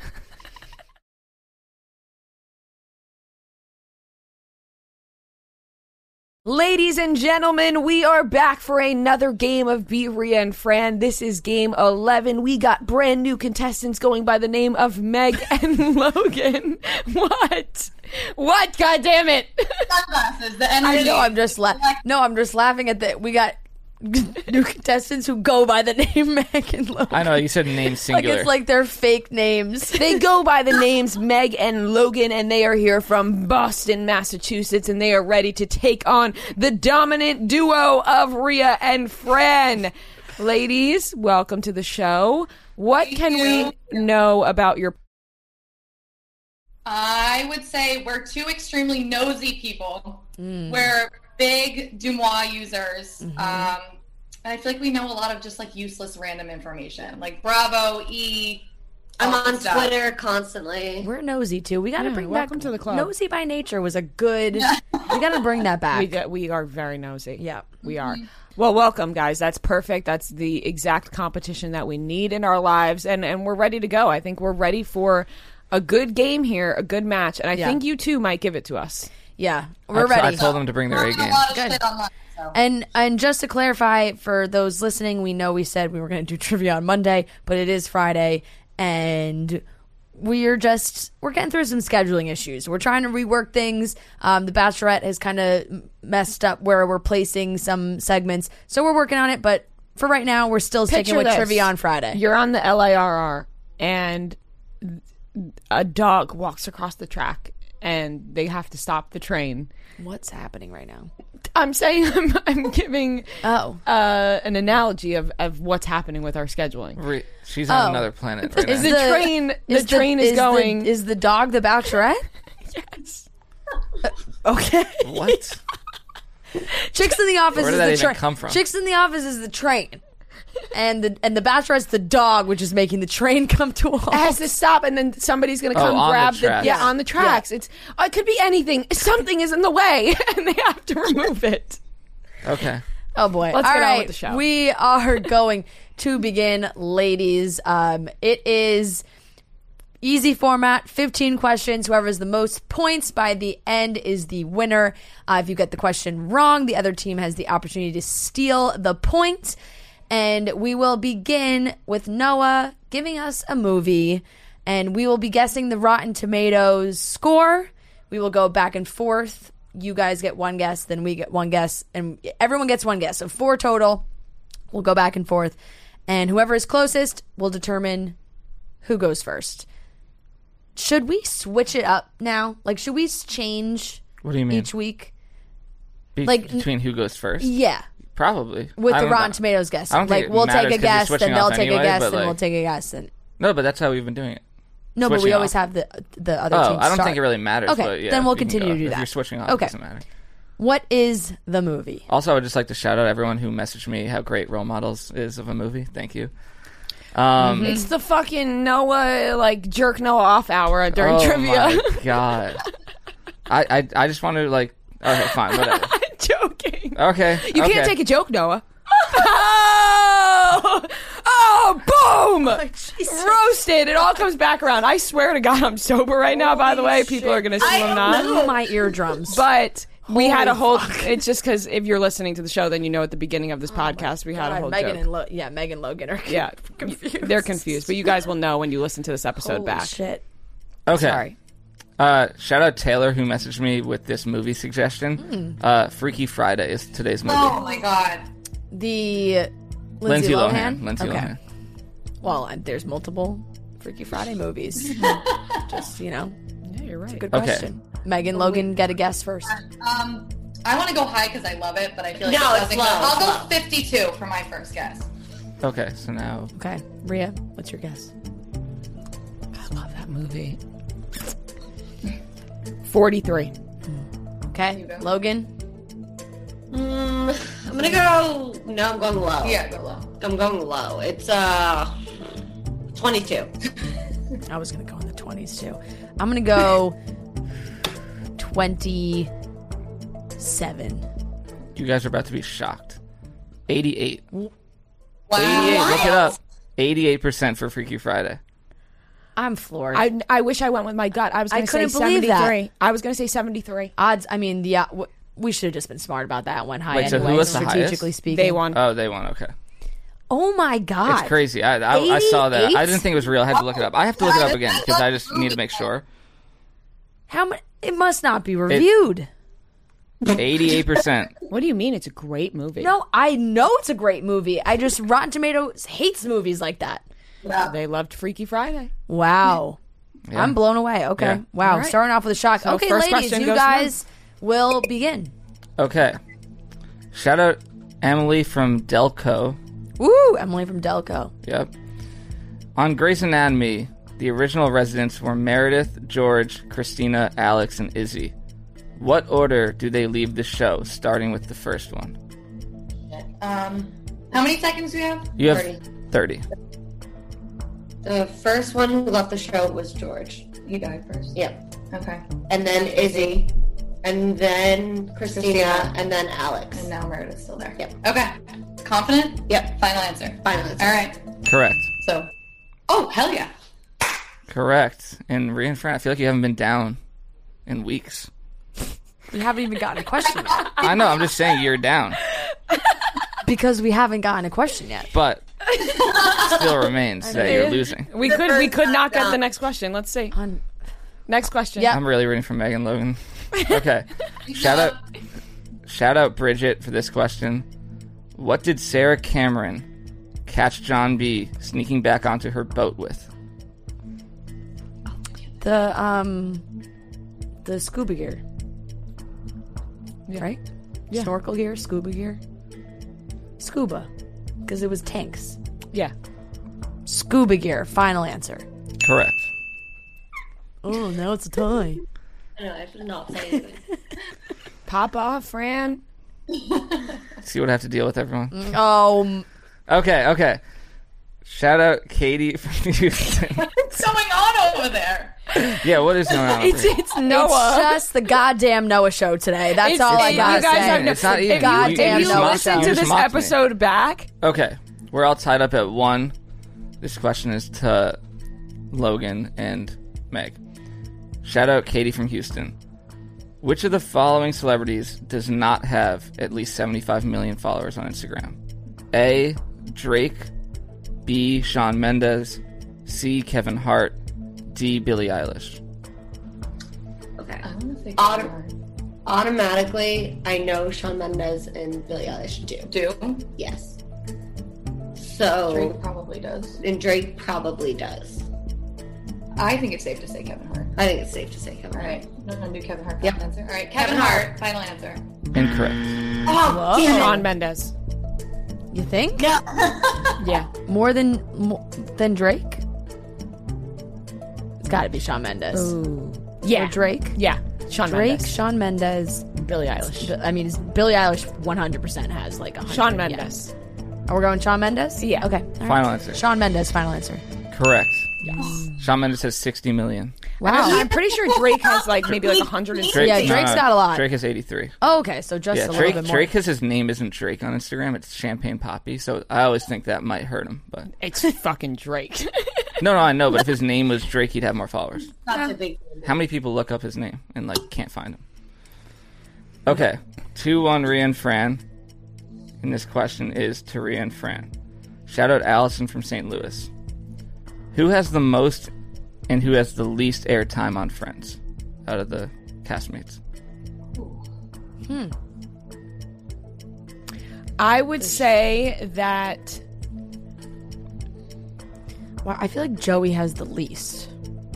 Ladies and gentlemen, we are back for another game of Beat Rhea and Fran. This is game 11. We got brand new contestants going by the name of Meg and Logan. What? God damn it. Sunglasses, the energy. I know, I'm just laughing at that. We got new contestants who go by the name Meg and Logan. I know, you said name singular. Like it's like their fake names. They go by the names Meg and Logan, and they are here from Boston, Massachusetts, and they are ready to take on the dominant duo of Rhea and Fran. Ladies, welcome to the show. What can we know about your... I would say we're two extremely nosy people. We're big Dumois users. And I feel like we know a lot of just like useless random information. Like Bravo, E. I'm on Twitter constantly. We're nosy too. We got to bring welcome back to the club. Nosy by Nature was a good... We got to bring that back. We are very nosy. Yeah. We are. Well, welcome, guys. That's perfect. That's the exact competition that we need in our lives, and we're ready to go. I think we're ready for a good game here, a good match, and I think you two might give it to us. Yeah, we're ready. I told them to bring their A game. Good. And just to clarify for those listening, we know we said we were going to do trivia on Monday, but it is Friday, and we're getting through some scheduling issues. We're trying to rework things. The Bachelorette has kind of messed up where we're placing some segments, so we're working on it. But for right now, we're still sticking with trivia on Friday. You're on the LIRR, and a dog walks across the track, and they have to stop the train. What's happening right now? I'm saying I'm giving an analogy of what's happening with our scheduling. She's on another planet right now. Is the train going? Is the dog the Bachelorette? Yes. Okay. What? Chicks in the Office Where did is that the even train. come from? Chicks in the Office is the train. and the Bachelorette's the dog, which is making the train come to a halt. It has to stop, and then somebody's going to come grab on the tracks. Yeah. It could be anything. Something is in the way, and they have to remove it. Okay. Oh boy! Let's All get right, on with the show. We are going to begin, ladies. It is easy format, 15 questions. Whoever has the most points by the end is the winner. If you get the question wrong, the other team has the opportunity to steal the point. And we will begin with Noah giving us a movie, and we will be guessing the Rotten Tomatoes score. We will go back and forth. You guys get one guess, then we get one guess, and everyone gets one guess. So 4 total. We'll go back and forth. And whoever is closest will determine who goes first. Should we switch it up now? Like, should we change What do you mean? each week? Between who goes first? Yeah. With the Rotten Tomatoes guess. I don't think Like, we'll take a guess, then they'll take a guess, then then we'll take a guess. And No, but that's how we've been doing it. No, but we Switching always off. have the other Oh, team I don't start. think it really matters. Okay, but yeah, then we'll you can continue go. to do If that. you're switching off, Okay. it doesn't matter. What is the movie? Also, I would just like to shout out everyone who messaged me how great Role Models is of a movie. Thank you. It's the fucking Noah, jerk Noah off hour during trivia. Oh my god. I just want to okay, fine, whatever. I'm joking. Okay. You can't take a joke, Noah. Boom! Roasted. It all comes back around. I swear to God, I'm sober right now, by the way. People are going to assume I'm not. Blew my eardrums. But we had a whole... fuck. It's just because if you're listening to the show, then you know at the beginning of this podcast, we had a whole Megan joke. and Megan Logan are confused. They're confused. But you guys will know when you listen to this episode Holy back. shit. Okay. Sorry. Shout out Taylor who messaged me with this movie suggestion. Freaky Friday is today's movie. Oh my god. The Lindsay Lohan? Lindsay Okay. Lohan. Well, there's multiple Freaky Friday movies. Just, Yeah, you're right. good Okay. question. Megan Logan, get a guess first. I want to go high because I love it, but I feel like No, it it's doesn't low, go. it's I'll low. go 52 for my first guess. Okay, so now Okay. Rhea, what's your guess? I love that movie. 43. Okay. Logan? I'm gonna go. No, I'm going low. Yeah, go low. I'm going low. It's 22. I was going to go in the 20s too. I'm going to go 27. you guys are about to be shocked. 88. Wow. 88. Look it up. 88% for Freaky Friday. I'm floored. I wish I went with my gut. I was going to say couldn't believe 73. that. I was going to say 73. Odds, I mean, we should have just been smart about that one high Wait, so who anyway, was the strategically highest? speaking. They won. Oh, they won. Okay. Oh my God. It's crazy. I saw that. 88? I didn't think it was real. I had to look it up. I have to look it up again because I just need to make sure. How much? It must not be reviewed. 88%. What do you mean? It's a great movie. No, I know it's a great movie. Rotten Tomatoes hates movies like that. They loved Freaky Friday. Wow. Yeah. I'm blown away. Okay. Yeah. Wow. All right. Starting off with a shock. So Okay, first ladies, question you goes to guys will begin. Okay. Shout out Emily from Delco. Woo! Emily from Delco. Yep. On Grey's Anatomy, the original residents were Meredith, George, Christina, Alex, and Izzy. What order do they leave the show, starting with the first one? How many seconds do we have? You have 30. The first one who left the show was George. You died first. Yep. Okay. And then Izzy. And then Christina. And then Alex. And now Meredith's still there. Yep. Okay. Confident? Yep. Final answer. Final answer. All right. Correct. So, oh, hell yeah. Correct. And Rhea and Fran, I feel like you haven't been down in weeks. We haven't even gotten a question yet. I know, I'm just saying you're down. Because we haven't gotten a question yet. But still remains that you're losing. We could not get the next question. Let's see. Next question. Yeah. I'm really rooting for Megan Logan. Okay. Shout out Bridget for this question. What did Sarah Cameron catch John B. sneaking back onto her boat with? The scuba gear. Yeah. Right? Yeah. Snorkel gear, scuba gear. Scuba. Because it was tanks. Yeah. Scuba gear. Final answer. Correct. Oh, now it's a tie. I know, I should not say anything. Pop off, Fran. See what I have to deal with, everyone. Oh, Okay. Shout out Katie from Houston. What's going on over there? Yeah, what is going on? over here? It's Noah. It's just the goddamn Noah show today. That's all I gotta say. It's not even. Goddamn If you Noah listen show. to this episode back, Okay, we're all tied up at 1. This question is to Logan and Meg. Shout out Katie from Houston. Which of the following celebrities does not have at least 75 million followers on Instagram? A. Drake. B. Shawn Mendes. C. Kevin Hart. D. Billie Eilish. Okay. Automatically, I know Shawn Mendes and Billie Eilish do. Yes. So Drake probably does. And Drake probably does. I think it's safe to say Kevin Hart. I think it's safe to say Kevin Hart. All right. I'm going to do Kevin Hart. Yep. Final answer. All right. Kevin Hart. Final answer. Incorrect. Oh, damn it. Shawn Mendes. You think? No. Yeah. More than Drake? It's got to be Shawn Mendes. Ooh. Yeah. Or Drake? Yeah. Shawn Drake, Mendes. Shawn Mendes, Billie Eilish. I mean, Billie Eilish 100% has like 100. Shawn Mendes. Yeah. Are we going Shawn Mendes? Yeah. Okay. All right. Final answer. Shawn Mendes, final answer. Correct. Yes. Shawn Mendes has 60 million. Wow. I'm pretty sure Drake has like maybe like 160. Yeah, Drake's got a lot. Drake has 83. Oh, okay, so just a little bit more. Drake, because his name isn't Drake on Instagram, it's Champagne Poppy, so I always think that might hurt him. But It's fucking Drake. No, I know, but if his name was Drake, he'd have more followers. That's a big How many people look up his name and like can't find him? Okay, 2-1 Rhea and Fran. And this question is to Rhea and Fran. Shout out Allison from St. Louis. Who has the most and who has the least airtime on Friends out of the castmates? I would say that. Well, I feel like Joey has the least.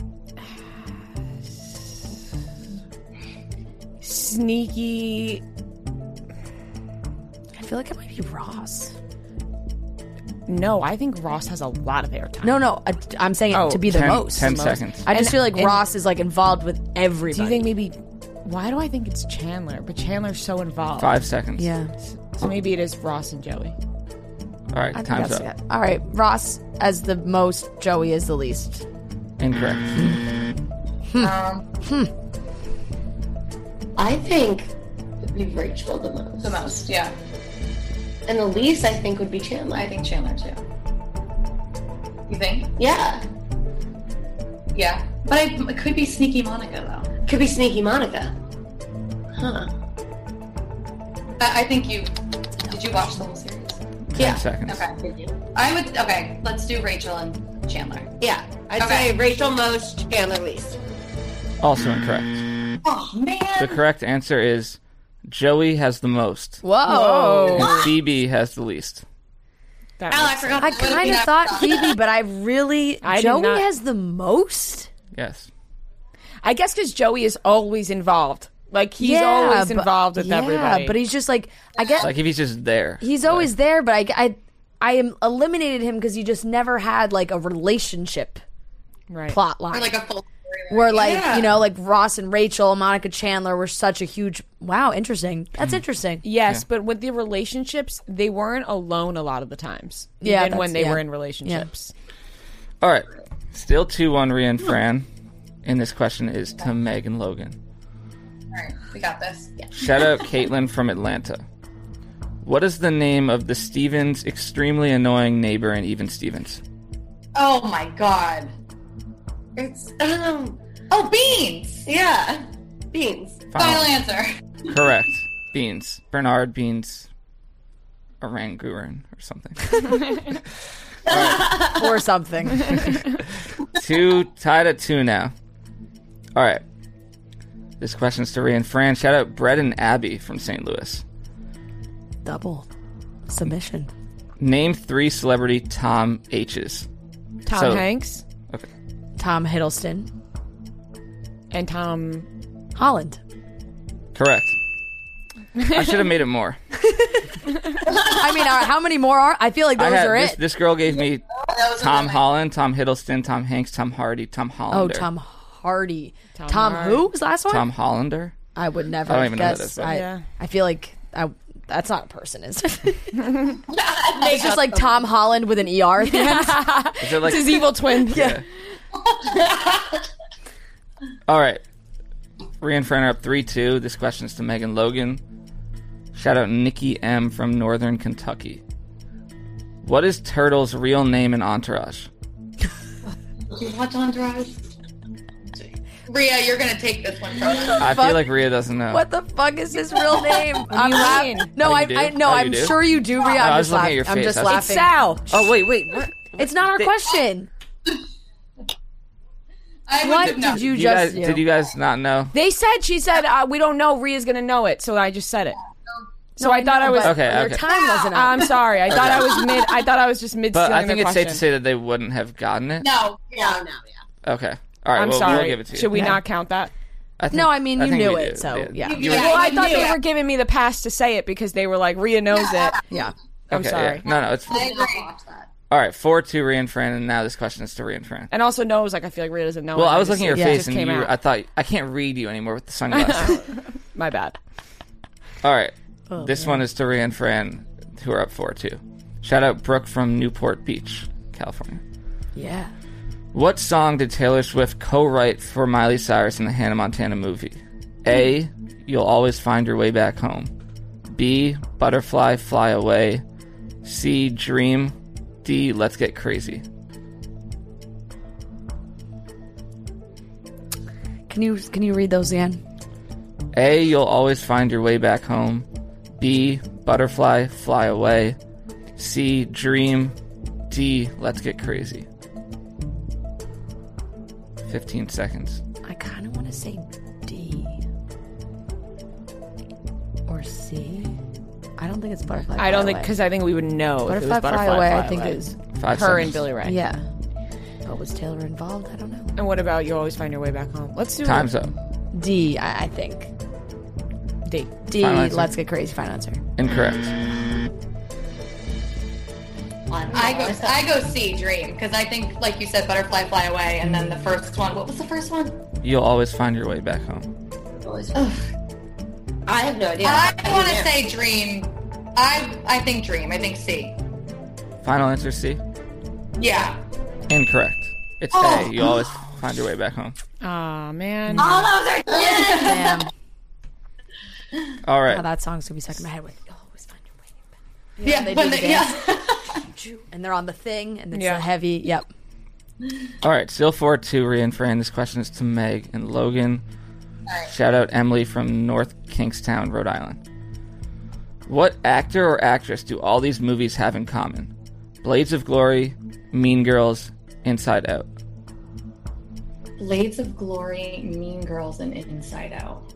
Sneaky. I feel like it might be Ross. No, I think Ross has a lot of airtime. No, I'm saying it to be the 10 most. 10 seconds. I just And- feel like and- Ross is like involved with everybody. Do you think maybe? Why do I think it's Chandler? But Chandler's so involved. 5 seconds. Yeah. So maybe it is Ross and Joey. All right, I think time's that's up. it. All right, Ross as the most, Joey is the least. Incorrect. I think it'd be Rachel the most. The most, yeah. And the least, I think, would be Chandler. I think Chandler too. You think? Yeah. Yeah. But it could be Sneaky Monica though. Could be Sneaky Monica. Huh. I think you. Did you watch the whole series? 10 seconds. Okay. I would. Okay. Let's do Rachel and Chandler. Yeah. I'd say Rachel most, Chandler least. Also incorrect. Oh man. The correct answer is Joey has the most. Whoa. And Phoebe has the least. I forgot. I kind of thought Phoebe, but I really... I did Joey not- has the most? Yes. I guess because Joey is always involved. Like he's always involved with everybody. Yeah, but he's just like... I get... Like if he's just there. He's always there, but I am eliminated him because he just never had like a relationship plot line. Or like a full. Where like, Yeah. you know, like Ross and Rachel, Monica Chandler were such a huge... Wow, interesting. That's interesting. Yes, but with the relationships, they weren't alone a lot of the times. Yeah, Even when that's- they yeah. were in relationships. All right. Still 2-1 Rhea and Fran. And this question is to Meg and Logan. All right, we got this. Yeah. Shout out Caitlin from Atlanta. What is the name of the Stevens' extremely annoying neighbor in Even Stevens? Oh my god. It's, Beans. yeah. Beans. Final answer. Correct. Beans. Bernard Beans. Orangutan or something. Or something. Tied at 2 now. All right. This question's to Rhea and Fran. Shout out Brett and Abby from St. Louis. Double submission. Name 3 celebrity Tom H's. Tom Hanks Okay. Tom Hiddleston. and Tom Holland. Correct. I should have made it more. I mean, how many more are? I feel like those are it. This girl gave me Tom Holland, Tom Hiddleston, Tom Hanks, Tom Hardy, Tom Oh, Hollander. Tom Hardy. Tom Hardy. who was the last one? Tom Hollander? I would never I don't even know who guess. that is, but- I feel like That's not a person, is it? It's just like Tom Holland with an ER at the end. Is it like It's his evil twin. Yeah. All right. Rhea and Fran are up 3-2. This question is to Megan Logan. Shout out Nikki M from Northern Kentucky. What is Turtle's real name in Entourage? Do you watch Entourage? Rhea, you're gonna take this one from us. I feel like Rhea doesn't know. What the fuck is his real name? I'm laughing. No, Oh, you do? Oh, you I'm do? sure you do, Rhea. I I'm was just looking at laughing. your I'm face. just I- laughing. It's Sal. Oh, wait. What? It's not our question. I would What have known. did you You just guys, do? did you guys not know? She said, we don't know. Rhea's going to know it. So I just said it. So I thought know, I was. but Okay, Your okay. time wasn't up. I'm sorry. I thought I was just mid But stealing I think the it's safe question. to say that they wouldn't have gotten it. No. Okay. All right. I'm well, sorry. we'll give it to you. Should we not count that? No, I mean, you think knew we it, do, so, yeah. You Yeah. Well, I you thought knew they it. were giving me the pass to say it because they were like, Rhea knows it. Yeah. I'm okay, sorry. yeah. No, it's I agree. all right. 4-2 Rhea and Fran, and now this question is to Rhea and Fran. And also knows, like, I feel like Rhea doesn't know. Well, it. I was looking at your It face, just and came out. I thought I can't read you anymore with the sunglasses. My bad. All right. Oh, This one is to Rhea and Fran, who are up 4-2. Shout out Brooke from Newport Beach, California. Yeah. What song did Taylor Swift co-write for Miley Cyrus in the Hannah Montana movie? A. You'll Always Find Your Way Back Home. B. Butterfly Fly Away. C. Dream. D. Let's Get Crazy. Can you read those again? A. You'll Always Find Your Way Back Home. B. Butterfly Fly Away. C. Dream. D. Let's Get Crazy. 15 seconds. I kind of want to say D or C. I don't think it's Butterfly. I don't Fly think Away. because I think we would know if it was Butterfly Butterfly Fly Away. Fly I think Away. it was 5 her seconds. and Billy Ray. yeah. But was Taylor involved? I don't know. And what about You Always Find Your Way Back Home? Let's do Time's up. D. I think D. D. Final answer? Let's Get Crazy. Final answer. Incorrect. I go C, Dream, because I think, like you said, Butterfly Fly Away, and then the first one. What was the first one? You'll Always Find Your Way Back Home. I have no idea. I want to say Dream. I think Dream. I think C. Final answer C. Yeah. Incorrect. It's A. You always find your way back home. Aw, man. All those are Damn. All right. Oh, that song's gonna be stuck in my head. With "You'll Always Find Your Way Back." Yeah, they when do the they, dance. And they're on the thing, and it's Yeah. a heavy. Yep. All right. Still 4-2, Rhea and Fran. This question is to Meg and Logan. Shout out Emily from North Kingstown, Rhode Island. What actor or actress do all these movies have in common? Blades of Glory, Mean Girls, Inside Out. Blades of Glory, Mean Girls, and Inside Out.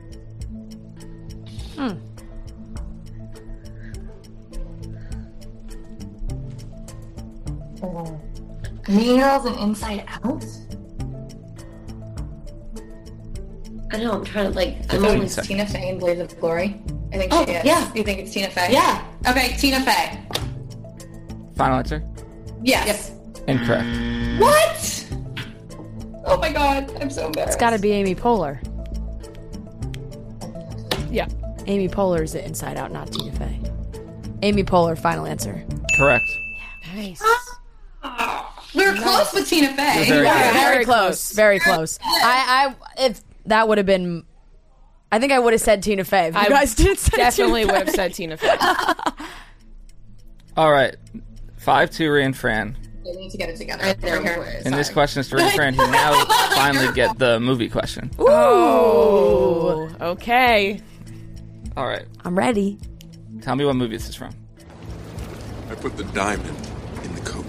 Mean Girls and Inside Out? I know, I'm trying to, like, I'm Fifteen only... seconds. Tina Fey in Blades of Glory? I think Oh, she is. yeah. You think it's Tina Fey? Yeah. Okay, Tina Fey. Final answer? Yes. Incorrect. What? Oh my god, I'm so embarrassed. It's got to be Amy Poehler. Yeah. Amy Poehler is the Inside Out, not Tina Fey. Amy Poehler. Final answer. Correct. Nice. We were close with Tina Fey. You're very Yeah, good. very close. Very close. I if that would have been, I think I would have said Tina Fey. If you guys didn't say Definitely Tina would Fey. have said Tina Fey. All right. 5-2, Rhea and Fran. They need to get it together. Right here. And this question is to Rhea and Fran, who now finally get the movie question. Oh, okay. All right. I'm ready. Tell me what movie this is from. I put the diamond in the coat.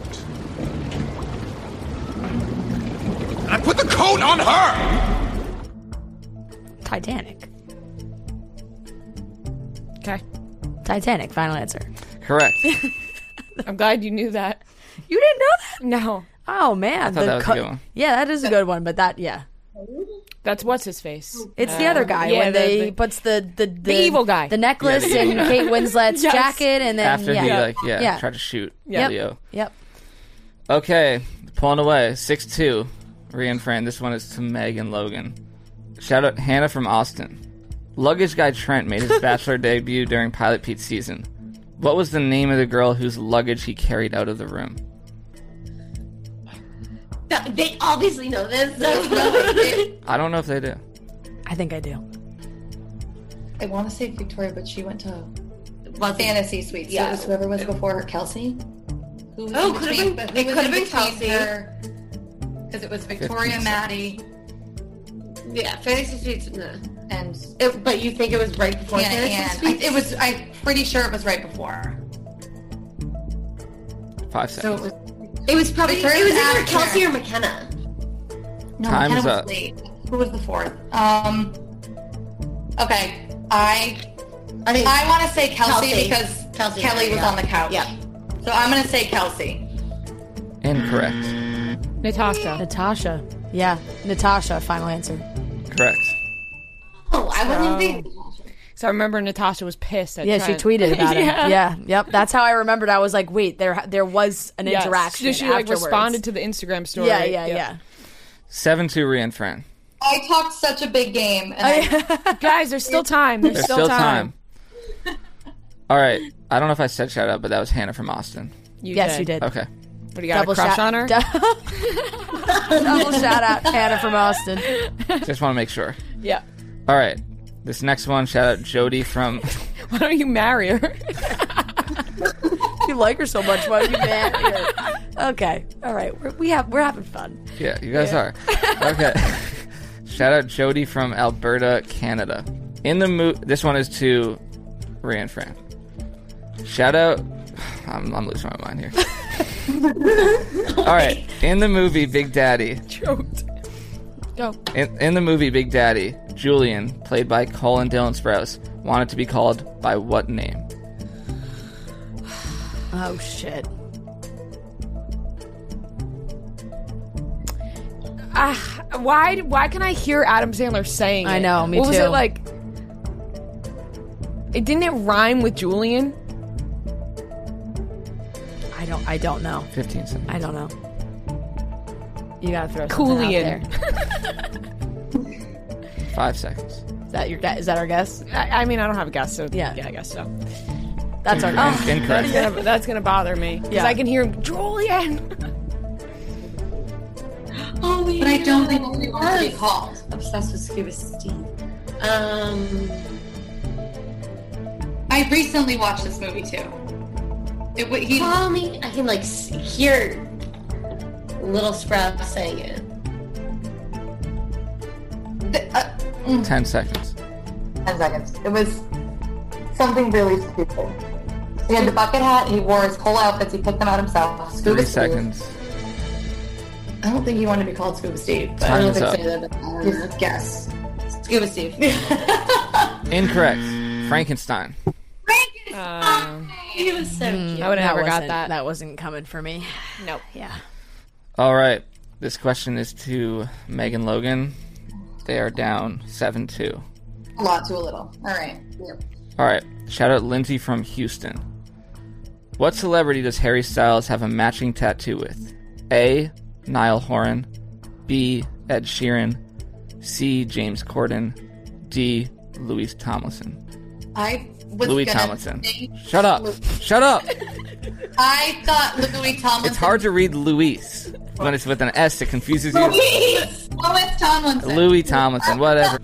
I put the coat on her! Titanic. Okay. Titanic. Final answer. Correct. I'm glad you knew that. You didn't know that? No. Oh man, I thought that was a good one. Yeah, that is a good one. But that, yeah, That's what's his face. it's the other guy yeah, when they the puts the evil guy. the necklace Yeah, the in evil guy. Kate Winslet's Yes. jacket, and then After he yeah. tried to shoot Yep. Leo. Yep. Okay, pulling away. 6-2. Rhea and Fran. This one is to Meg and Logan. Shout out Hannah from Austin. Luggage guy Trent made his Bachelor debut during Pilot Pete's season. What was the name of the girl whose luggage he carried out of the room? They obviously know this. I don't know if they do. I think I do. I want to say Victoria, but she went to Fantasy Suites. So it was whoever was before her, Kelsey. Who was it could have been Kelsey. Because it was Victoria, Maddie. Yeah, Fantasy Suites. No. But you think it was right before Fantasy Suites? I'm pretty sure it was right before. 5 seconds. So it was probably either Kelsey or McKenna. No, Time's McKenna up. was late. Who was the fourth? Okay, I want to say Kelsey because Kelly was on the couch. Yeah. So I'm going to say Kelsey. Incorrect. Natasha. Yeah, Natasha, final answer. Correct. Oh, I wouldn't think. So I remember Natasha was pissed at Yeah, Trent. she tweeted about it. Yeah. Yeah, yep. That's how I remembered. I was like, wait, there was an Yes. interaction. She like afterwards. responded to the Instagram story. Yeah. 7-2 Rhea and Fran. I talked such a big game. And Guys, there's still time. There's still time. All right. I don't know if I said shout out, but that was Hannah from Austin. Yes, you did. Okay. What do you got? A crush on her? Double shout out, Hannah from Austin. Just want to make sure. Yeah. All right. This next one, shout out Jody from. Why don't you marry her? You like her so much. Why don't you marry her? Okay. All right. We're having fun. Yeah, you guys are. Okay. Shout out Jody from Alberta, Canada. In the this one is to Rhea and Fran. Shout out. I'm losing my mind here. All right. In the movie Big Daddy. Choked. Go. In the movie Big Daddy, Julian, played by Colin Dylan Sprouse, wanted to be called by what name? Oh shit. Why can I hear Adam Sandler saying it? I know, me what was too. it like? Didn't it rhyme with Julian? I don't know. 15 seconds. I don't know. You gotta throw something out there. 5 seconds. Is that our guess? I mean, I don't have a guess, so Yeah. I guess so. That's our guess. Incorrect. That's gonna bother me because Yeah. I can hear Julian. Oh, but I don't think we want to be called. Obsessed with Scuba Steve. I recently watched this movie too. Call me. I can hear Little Sprout saying it. 10 seconds. 10 seconds. It was something really stupid. He had the bucket hat. He wore his whole outfits. He picked them out himself. 3 seconds. I don't think he wanted to be called Scuba Steve. But Time I is don't up. think so. Just guess. Scuba Steve. Incorrect. Frankenstein. He was so cute. I would have never got wasn't- that. That wasn't coming for me. Nope. Yeah. All right. This question is to Meg and Logan. They are down 7-2. A lot to a little. All right. Yep. All right. Shout out Lindsay from Houston. What celebrity does Harry Styles have a matching tattoo with? A. Niall Horan. B. Ed Sheeran. C. James Corden. D. Louis Tomlinson. I was Louis gonna Tomlinson. say Shut up. Shut up. I thought Louis Tomlinson. It's hard to read Louis. When it's with an S, it confuses you. Louis Tomlinson. Louis Tomlinson, whatever.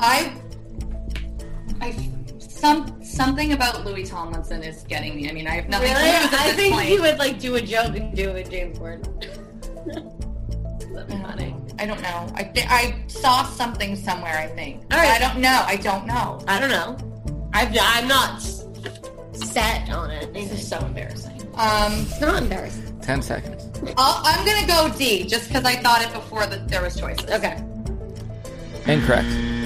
Something about Louis Tomlinson is getting me. I mean, I have nothing Really? to lose at I this think point. he would do a joke and do it with James Corden. That'd be funny. I don't know. I saw something somewhere. I think. All right. I don't know. I don't know. I don't know. I'm not set on it. This is so embarrassing. It's not embarrassing. 10 seconds. I'm gonna go D just because I thought it before that there was choices. Okay. Incorrect.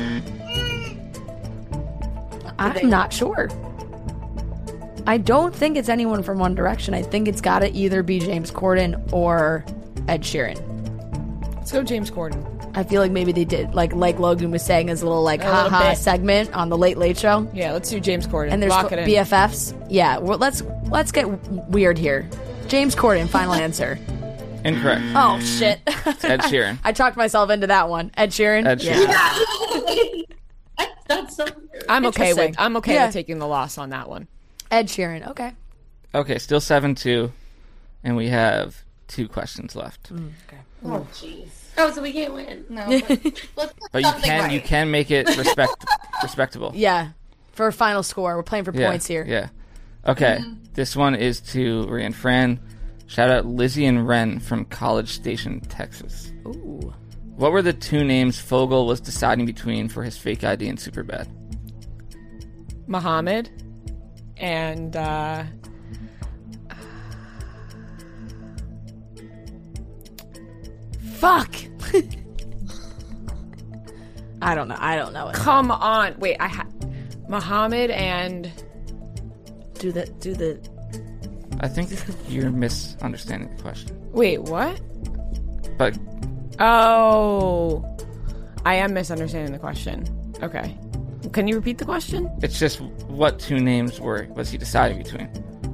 I'm not sure. I don't think it's anyone from One Direction. I think it's got to either be James Corden or Ed Sheeran. Let's go James Corden. I feel like maybe they did, like Logan was saying, as a little little ha-ha bit. segment on the Late Late Show. Yeah, let's do James Corden. And there's Lock it in. BFFs. Yeah, well, let's get weird here. James Corden, final answer. Incorrect. Oh, shit. Ed Sheeran. I talked myself into that one. Ed Sheeran? Ed Sheeran. Yeah. That's so I'm okay Interesting. with taking the loss on that one. Ed Sheeran. Okay. Okay, still 7-2, and we have 2 questions left. Okay. Oh, jeez. Oh, so we can't win. No. Let's But you can make it respectable. Yeah. For a final score, we're playing for points here. Yeah. Okay, this one is to Rhea and Fran. Shout out Lizzie and Ren from College Station, Texas. Ooh. What were the 2 names Fogel was deciding between for his fake ID in Superbad? Muhammad and fuck. I don't know it. Come on. Wait, Muhammad and Do the I think you're misunderstanding the question. wait, what? But Oh, I am misunderstanding the question. Okay, can you repeat the question? it's just what 2 names was he deciding between?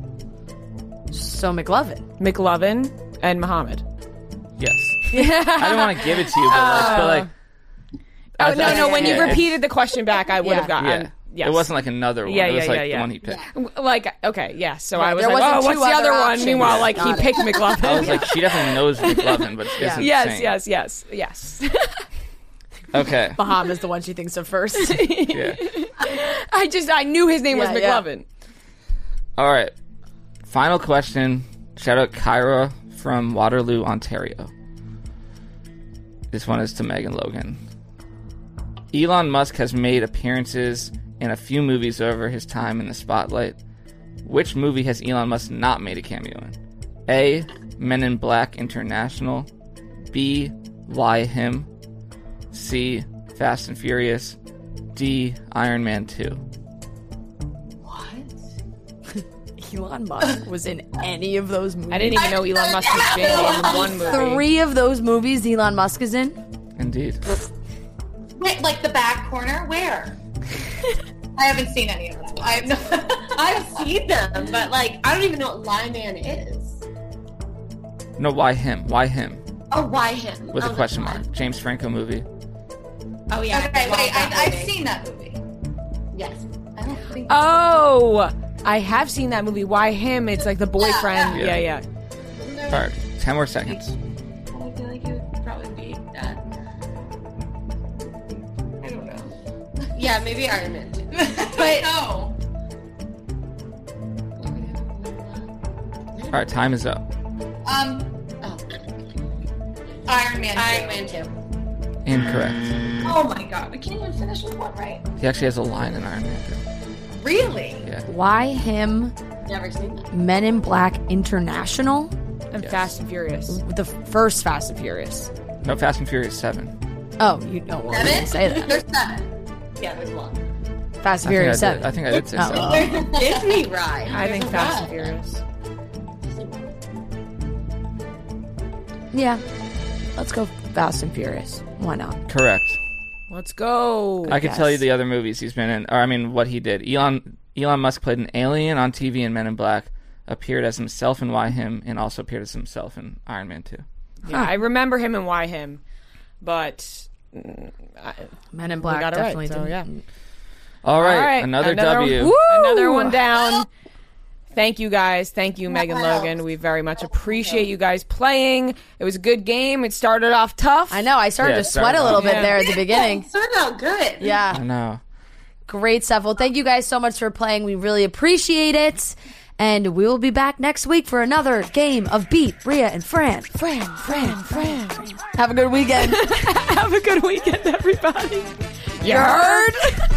So McLovin. McLovin and Muhammad. Yes. I don't want to give it to you, but like Oh no! When you repeated the question back, I would have gotten. Yes. It wasn't like another one. It was the one he picked. Like, okay, yeah. So I was there like, wasn't what's two the other other one? options. Meanwhile, like, he picked McLovin. I was like, she definitely knows McLovin, but isn't saying. Yes. Okay. Baham is the one she thinks of first. Yeah. I knew his name was McLovin. All right. Final question. Shout out Kyra from Waterloo, Ontario. This one is to Megan Logan. Elon Musk has made appearances in a few movies over his time in the spotlight. Which movie has Elon Musk not made a cameo in? A. Men in Black International. B. Why Him? C. Fast and Furious. D. Iron Man 2. Elon Musk was in any of those movies. I didn't even know Elon Musk was in one movie. 3 of those movies Elon Musk is in? Indeed. Wait, like the back corner? Where? I haven't seen any of them. I've seen them, but like I don't even know what Lyman is. No, Why Him? Why Him? Oh, Why Him? With a question mark. James Franco movie. Oh yeah. Okay, wait, I've seen that movie. Yes. I don't think. Oh, I have seen that movie. Why Him? It's like the boyfriend. Yeah. Yeah. All right, 10 more seconds. I feel like it would probably be that. I don't know. Yeah, maybe Iron Man 2. But no. All right, time is up. Iron Man 2. Iron Man 2. Incorrect. Oh my god, we can't even finish with one right. He actually has a line in Iron Man 2. Really? Yeah. Why Him? Never seen that. Men in Black International? And Fast and Furious. The first Fast and Furious. No, Fast and Furious 7. Oh, you know what? 7? Say that. There's 7. Yeah, there's one. Fast and Furious 7. I think I did say 7. There's a Disney ride. I think There's Fast a and Furious. Yeah. Let's go Fast and Furious. Why not? Correct. Let's go. I could tell you the other movies he's been in, or I mean, what he did. Elon Musk played an alien on TV in Men in Black, appeared as himself in Why Him, and also appeared as himself in Iron Man 2. Yeah, I remember him and Why Him, but Men in Black got it definitely right, so, didn't. yeah. All right, another W. Woo! Another one down. Thank you guys. Thank you, Megan Logan. We very much appreciate you guys playing. It was a good game. It started off tough. I know. I started to sweat a little bit there at the beginning. It turned out good. Yeah. I know. Great stuff. Well, thank you guys so much for playing. We really appreciate it. And we will be back next week for another game of Beat Rhea and Fran. Fran. Have a good weekend. Have a good weekend, everybody. You heard?